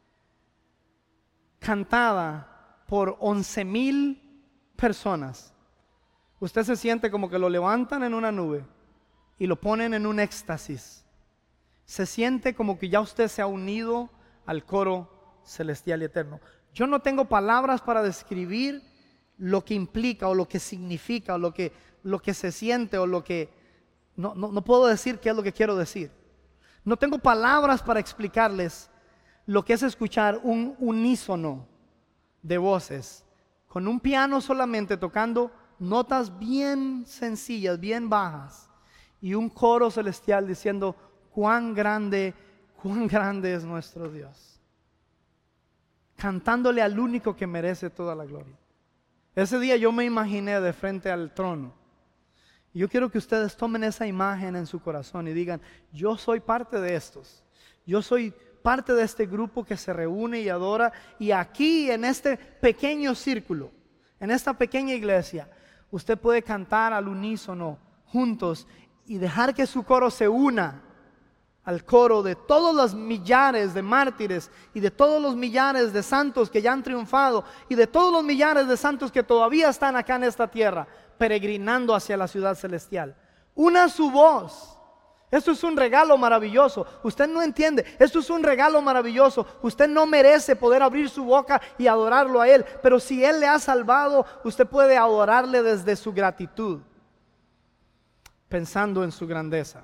Cantada por 11,000 personas. Usted se siente como que lo levantan en una nube y lo ponen en un éxtasis. Se siente como que ya usted se ha unido al coro celestial y eterno. Yo no tengo palabras para describir lo que implica o lo que significa o lo que se siente o lo que... No puedo decir qué es lo que quiero decir. No tengo palabras para explicarles lo que es escuchar un unísono de voces con un piano solamente tocando notas bien sencillas, bien bajas, y un coro celestial diciendo cuán grande es nuestro Dios, cantándole al único que merece toda la gloria. Ese día yo me imaginé de frente al trono. Y yo quiero que ustedes tomen esa imagen en su corazón y digan, yo soy parte de estos. Yo soy parte de este grupo que se reúne y adora. Y aquí en este pequeño círculo, en esta pequeña iglesia, usted puede cantar al unísono juntos y dejar que su coro se una al coro de todos los millares de mártires y de todos los millares de santos que ya han triunfado y de todos los millares de santos que todavía están acá en esta tierra peregrinando hacia la ciudad celestial. Una su voz Esto es un regalo maravilloso. Usted no entiende. Esto es un regalo maravilloso. Usted no merece poder abrir su boca y adorarlo a Él. Pero si Él le ha salvado, usted puede adorarle desde su gratitud, pensando en su grandeza.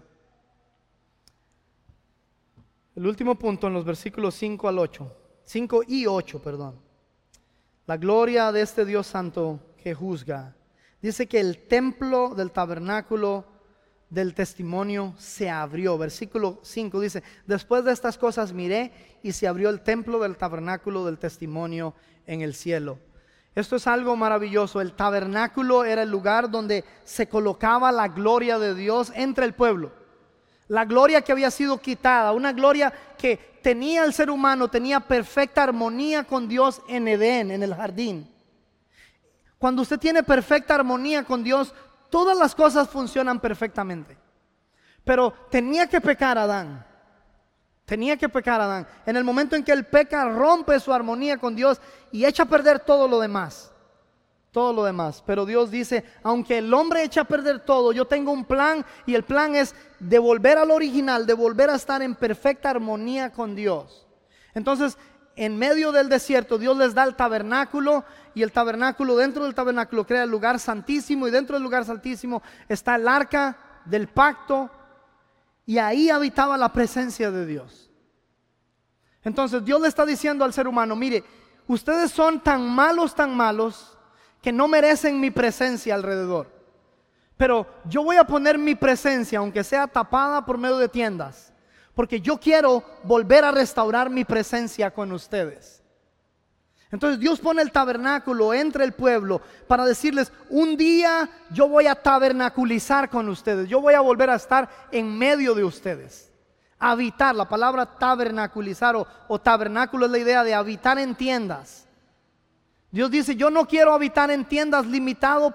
El último punto en los versículos 5 al 8. 5 y 8, perdón. La gloria de este Dios santo que juzga. Dice que el templo del tabernáculo del testimonio se abrió. Versículo 5 dice: después de estas cosas miré y se abrió el templo del tabernáculo del testimonio en el cielo. Esto es algo maravilloso. El tabernáculo era el lugar donde se colocaba la gloria de Dios entre el pueblo. La gloria que había sido quitada, una gloria que tenía el ser humano, tenía perfecta armonía con Dios en Edén, en el jardín. Cuando usted tiene perfecta armonía con Dios, todas las cosas funcionan perfectamente. Pero tenía que pecar Adán. Tenía que pecar Adán. En el momento en que él peca, rompe su armonía con Dios y echa a perder todo lo demás. Todo lo demás. Pero Dios dice: aunque el hombre echa a perder todo, yo tengo un plan, y el plan es de volver al original, de volver a estar en perfecta armonía con Dios. Entonces, en medio del desierto, Dios les da el tabernáculo, y el tabernáculo, dentro del tabernáculo crea el lugar santísimo, y dentro del lugar santísimo está el arca del pacto, y ahí habitaba la presencia de Dios. Entonces Dios le está diciendo al ser humano: mire, ustedes son tan malos que no merecen mi presencia alrededor, pero yo voy a poner mi presencia, aunque sea tapada por medio de tiendas, porque yo quiero volver a restaurar mi presencia con ustedes. Entonces Dios pone el tabernáculo entre el pueblo para decirles: un día yo voy a tabernaculizar con ustedes, yo voy a volver a estar en medio de ustedes, habitar. La palabra tabernaculizar o tabernáculo es la idea de habitar en tiendas. Dios dice: yo no quiero habitar en tiendas limitado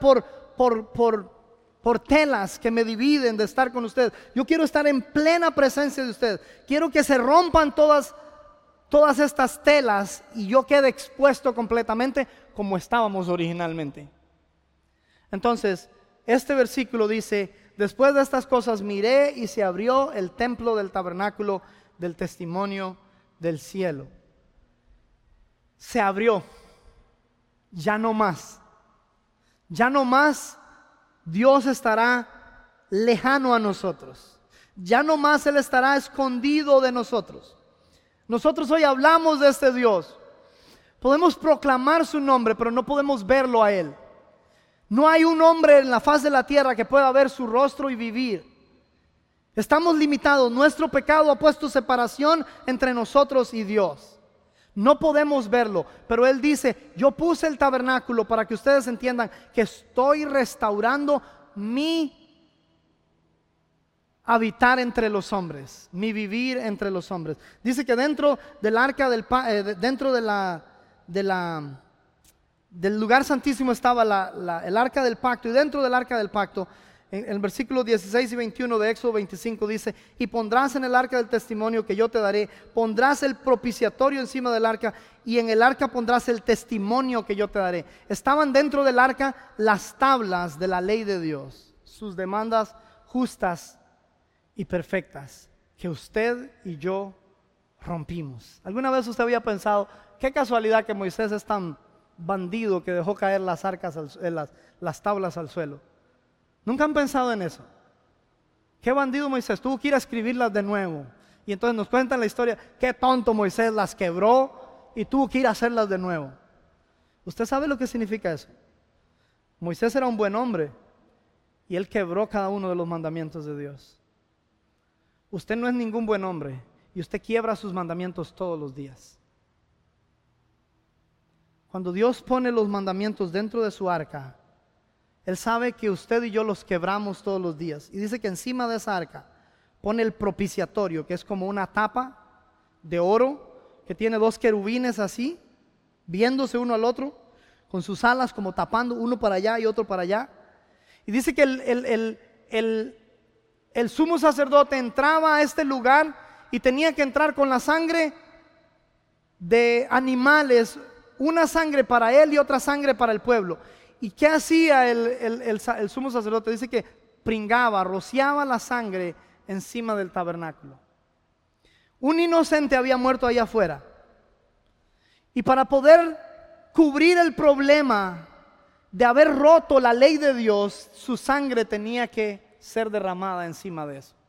por telas que me dividen de estar con ustedes. Yo quiero estar en plena presencia de ustedes. Quiero que se rompan todas estas telas y yo quede expuesto completamente como estábamos originalmente. Entonces, este versículo dice: después de estas cosas miré y se abrió el templo del tabernáculo del testimonio del cielo. Se abrió. Ya no más. Ya no más Dios estará lejano a nosotros. Ya no más Él estará escondido de nosotros. Nosotros hoy hablamos de este Dios. Podemos proclamar su nombre, pero no podemos verlo a Él. No hay un hombre en la faz de la tierra que pueda ver su rostro y vivir. Estamos limitados. Nuestro pecado ha puesto separación entre nosotros y Dios. No podemos verlo, pero Él dice: yo puse el tabernáculo para que ustedes entiendan que estoy restaurando mi habitar entre los hombres, mi vivir entre los hombres. Dice que dentro del arca dentro del lugar santísimo estaba el arca del pacto, y dentro del arca del pacto, en el versículo 16 y 21 de Éxodo 25 dice: y pondrás en el arca del testimonio que yo te daré, pondrás el propiciatorio encima del arca, y en el arca pondrás el testimonio que yo te daré. Estaban dentro del arca las tablas de la ley de Dios, sus demandas justas y perfectas, que usted y yo rompimos. ¿Alguna vez usted había pensado: qué casualidad que Moisés es tan bandido que dejó caer las tablas al suelo? ¿Nunca han pensado en eso? Qué bandido Moisés, tuvo que ir a escribirlas de nuevo. Y entonces nos cuentan la historia: qué tonto Moisés, las quebró y tuvo que ir a hacerlas de nuevo. ¿Usted sabe lo que significa eso? Moisés era un buen hombre y él quebró cada uno de los mandamientos de Dios. Usted no es ningún buen hombre y usted quiebra sus mandamientos todos los días. Cuando Dios pone los mandamientos dentro de su arca, Él sabe que usted y yo los quebramos todos los días. Y dice que encima de esa arca pone el propiciatorio, que es como una tapa de oro que tiene dos querubines así, viéndose uno al otro, con sus alas como tapando, uno para allá y otro para allá. Y dice que el sumo sacerdote entraba a este lugar y tenía que entrar con la sangre de animales, una sangre para él y otra sangre para el pueblo. ¿Y qué hacía el sumo sacerdote? Dice que pringaba, rociaba la sangre encima del tabernáculo. Un inocente había muerto allá afuera. Y para poder cubrir el problema de haber roto la ley de Dios, su sangre tenía que ser derramada encima de eso.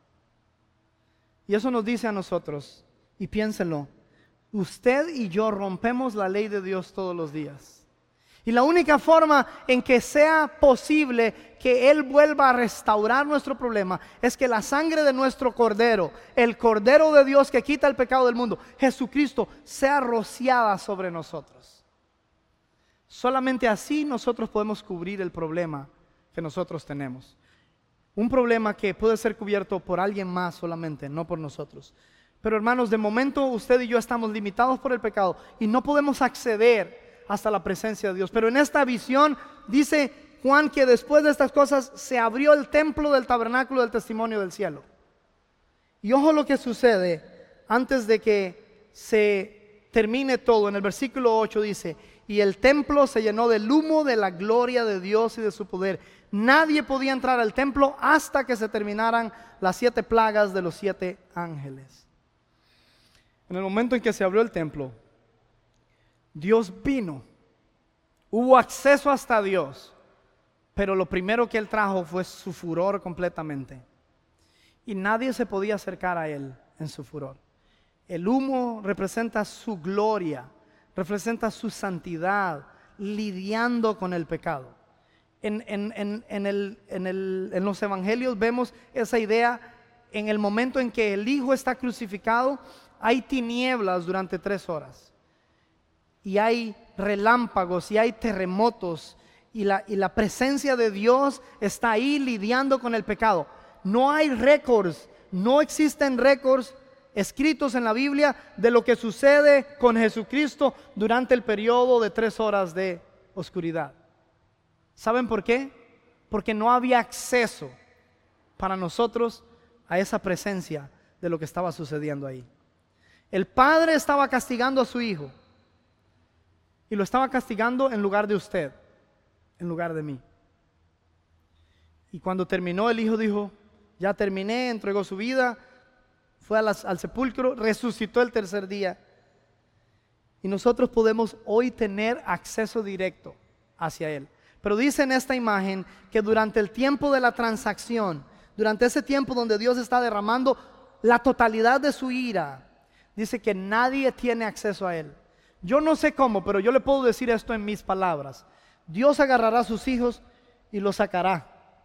Y eso nos dice a nosotros, y piénsenlo, usted y yo rompemos la ley de Dios todos los días. Y la única forma en que sea posible que Él vuelva a restaurar nuestro problema es que la sangre de nuestro Cordero, el Cordero de Dios que quita el pecado del mundo, Jesucristo, sea rociada sobre nosotros. Solamente así nosotros podemos cubrir el problema que nosotros tenemos. Un problema que puede ser cubierto por alguien más solamente, no por nosotros. Pero hermanos, de momento usted y yo estamos limitados por el pecado y no podemos acceder hasta la presencia de Dios. Pero en esta visión dice Juan que después de estas cosas se abrió el templo del tabernáculo del testimonio del cielo. Y ojo lo que sucede antes de que se termine todo. En el versículo 8 dice: y el templo se llenó del humo de la gloria de Dios y de su poder. Nadie podía entrar al templo hasta que se terminaran las 7 plagas de los 7 ángeles. En el momento en que se abrió el templo, Dios vino, hubo acceso hasta Dios, pero lo primero que Él trajo fue su furor completamente. Y nadie se podía acercar a Él en su furor. El humo representa su gloria, representa su santidad, lidiando con el pecado. En los evangelios vemos esa idea. En el momento en que el Hijo está crucificado, hay tinieblas durante 3 horas. Y hay relámpagos y hay terremotos y la presencia de Dios está ahí lidiando con el pecado. No hay récords, no existen récords escritos en la Biblia de lo que sucede con Jesucristo durante el periodo de 3 horas de oscuridad. ¿Saben por qué? Porque no había acceso para nosotros a esa presencia de lo que estaba sucediendo ahí. El Padre estaba castigando a su Hijo. Y lo estaba castigando en lugar de usted, en lugar de mí. Y cuando terminó, el Hijo dijo: ya terminé, entregó su vida, fue al sepulcro, resucitó el tercer día. Y nosotros podemos hoy tener acceso directo hacia Él. Pero dice en esta imagen que durante el tiempo de la transacción, durante ese tiempo donde Dios está derramando la totalidad de su ira, dice que nadie tiene acceso a Él. Yo no sé cómo, pero yo le puedo decir esto en mis palabras. Dios agarrará a sus hijos y los sacará.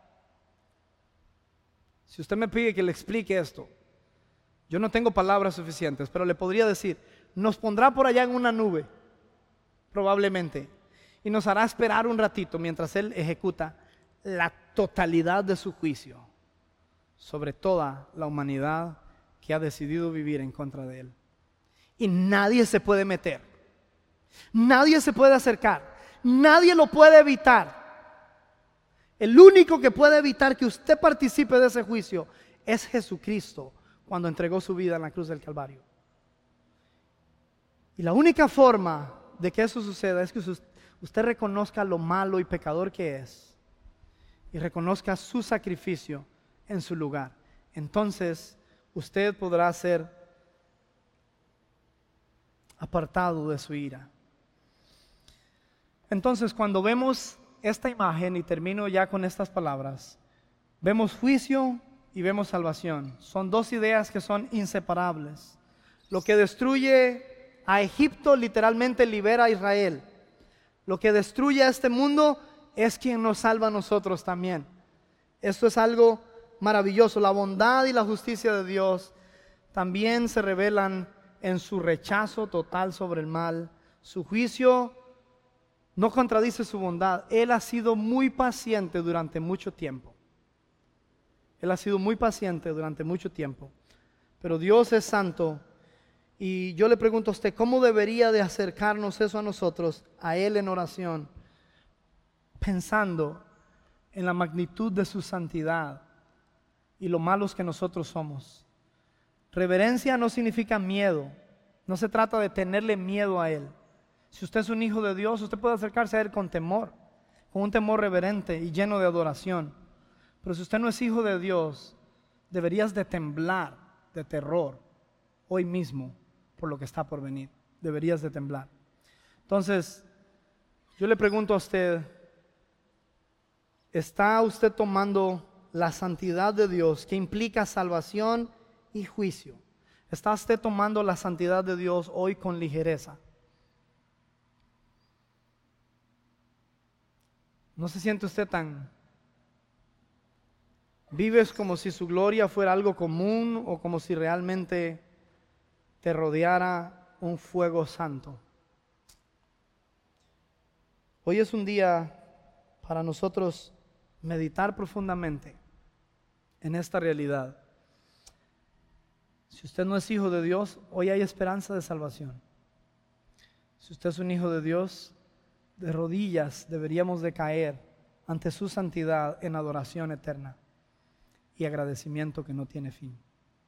Si usted me pide que le explique esto, yo no tengo palabras suficientes, pero le podría decir: nos pondrá por allá en una nube, probablemente, y nos hará esperar un ratito mientras Él ejecuta la totalidad de su juicio sobre toda la humanidad que ha decidido vivir en contra de Él. Y nadie se puede meter. Nadie se puede acercar, nadie lo puede evitar. El único que puede evitar que usted participe de ese juicio es Jesucristo, cuando entregó su vida en la cruz del Calvario. Y la única forma de que eso suceda es que usted reconozca lo malo y pecador que es y reconozca su sacrificio en su lugar. Entonces usted podrá ser apartado de su ira. Entonces, cuando vemos esta imagen, y termino ya con estas palabras, vemos juicio y vemos salvación. Son 2 ideas que son inseparables. Lo que destruye a Egipto literalmente libera a Israel. Lo que destruye a este mundo es quien nos salva a nosotros también. Esto es algo maravilloso. La bondad y la justicia de Dios también se revelan en su rechazo total sobre el mal. Su juicio no contradice su bondad. Él ha sido muy paciente durante mucho tiempo. Él ha sido muy paciente durante mucho tiempo. Pero Dios es santo. Y yo le pregunto a usted, ¿cómo debería de acercarnos eso a nosotros, a Él en oración? Pensando en la magnitud de su santidad y lo malos que nosotros somos. Reverencia no significa miedo. No se trata de tenerle miedo a Él. Si usted es un hijo de Dios, usted puede acercarse a Él con temor, con un temor reverente y lleno de adoración. Pero si usted no es hijo de Dios, Deberías de temblar de terror hoy mismo por lo que está por venir. Deberías de temblar. Entonces, yo le pregunto a usted, ¿está usted tomando la santidad de Dios, que implica salvación y juicio? ¿Está usted tomando la santidad de Dios hoy con ligereza? ¿No se siente usted tan... vives como si su gloria fuera algo común o como si realmente te rodeara un fuego santo? Hoy es un día para nosotros meditar profundamente en esta realidad. Si usted no es hijo de Dios, hoy hay esperanza de salvación. Si usted es un hijo de Dios, de rodillas deberíamos de caer ante su santidad en adoración eterna y agradecimiento que no tiene fin.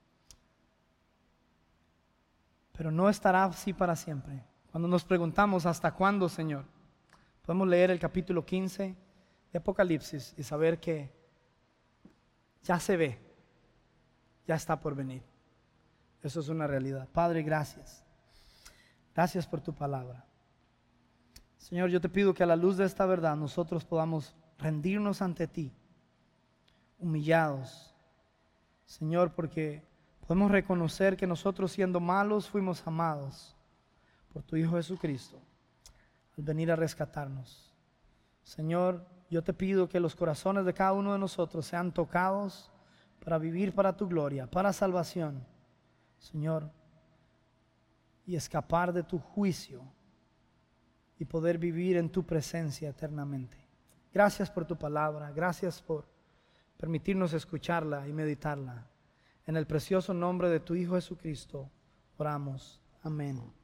Pero no estará así para siempre. Cuando nos preguntamos ¿hasta cuándo, Señor?, podemos leer el capítulo 15 de Apocalipsis y saber que ya se ve, ya está por venir. Eso es una realidad. Padre, gracias. Gracias por tu palabra. Señor, yo te pido que a la luz de esta verdad nosotros podamos rendirnos ante ti, humillados, Señor, porque podemos reconocer que nosotros, siendo malos, fuimos amados por tu Hijo Jesucristo al venir a rescatarnos. Señor, yo te pido que los corazones de cada uno de nosotros sean tocados para vivir para tu gloria, para salvación, Señor, y escapar de tu juicio y poder vivir en tu presencia eternamente. Gracias por tu palabra, gracias por permitirnos escucharla y meditarla. En el precioso nombre de tu Hijo Jesucristo oramos. Amén.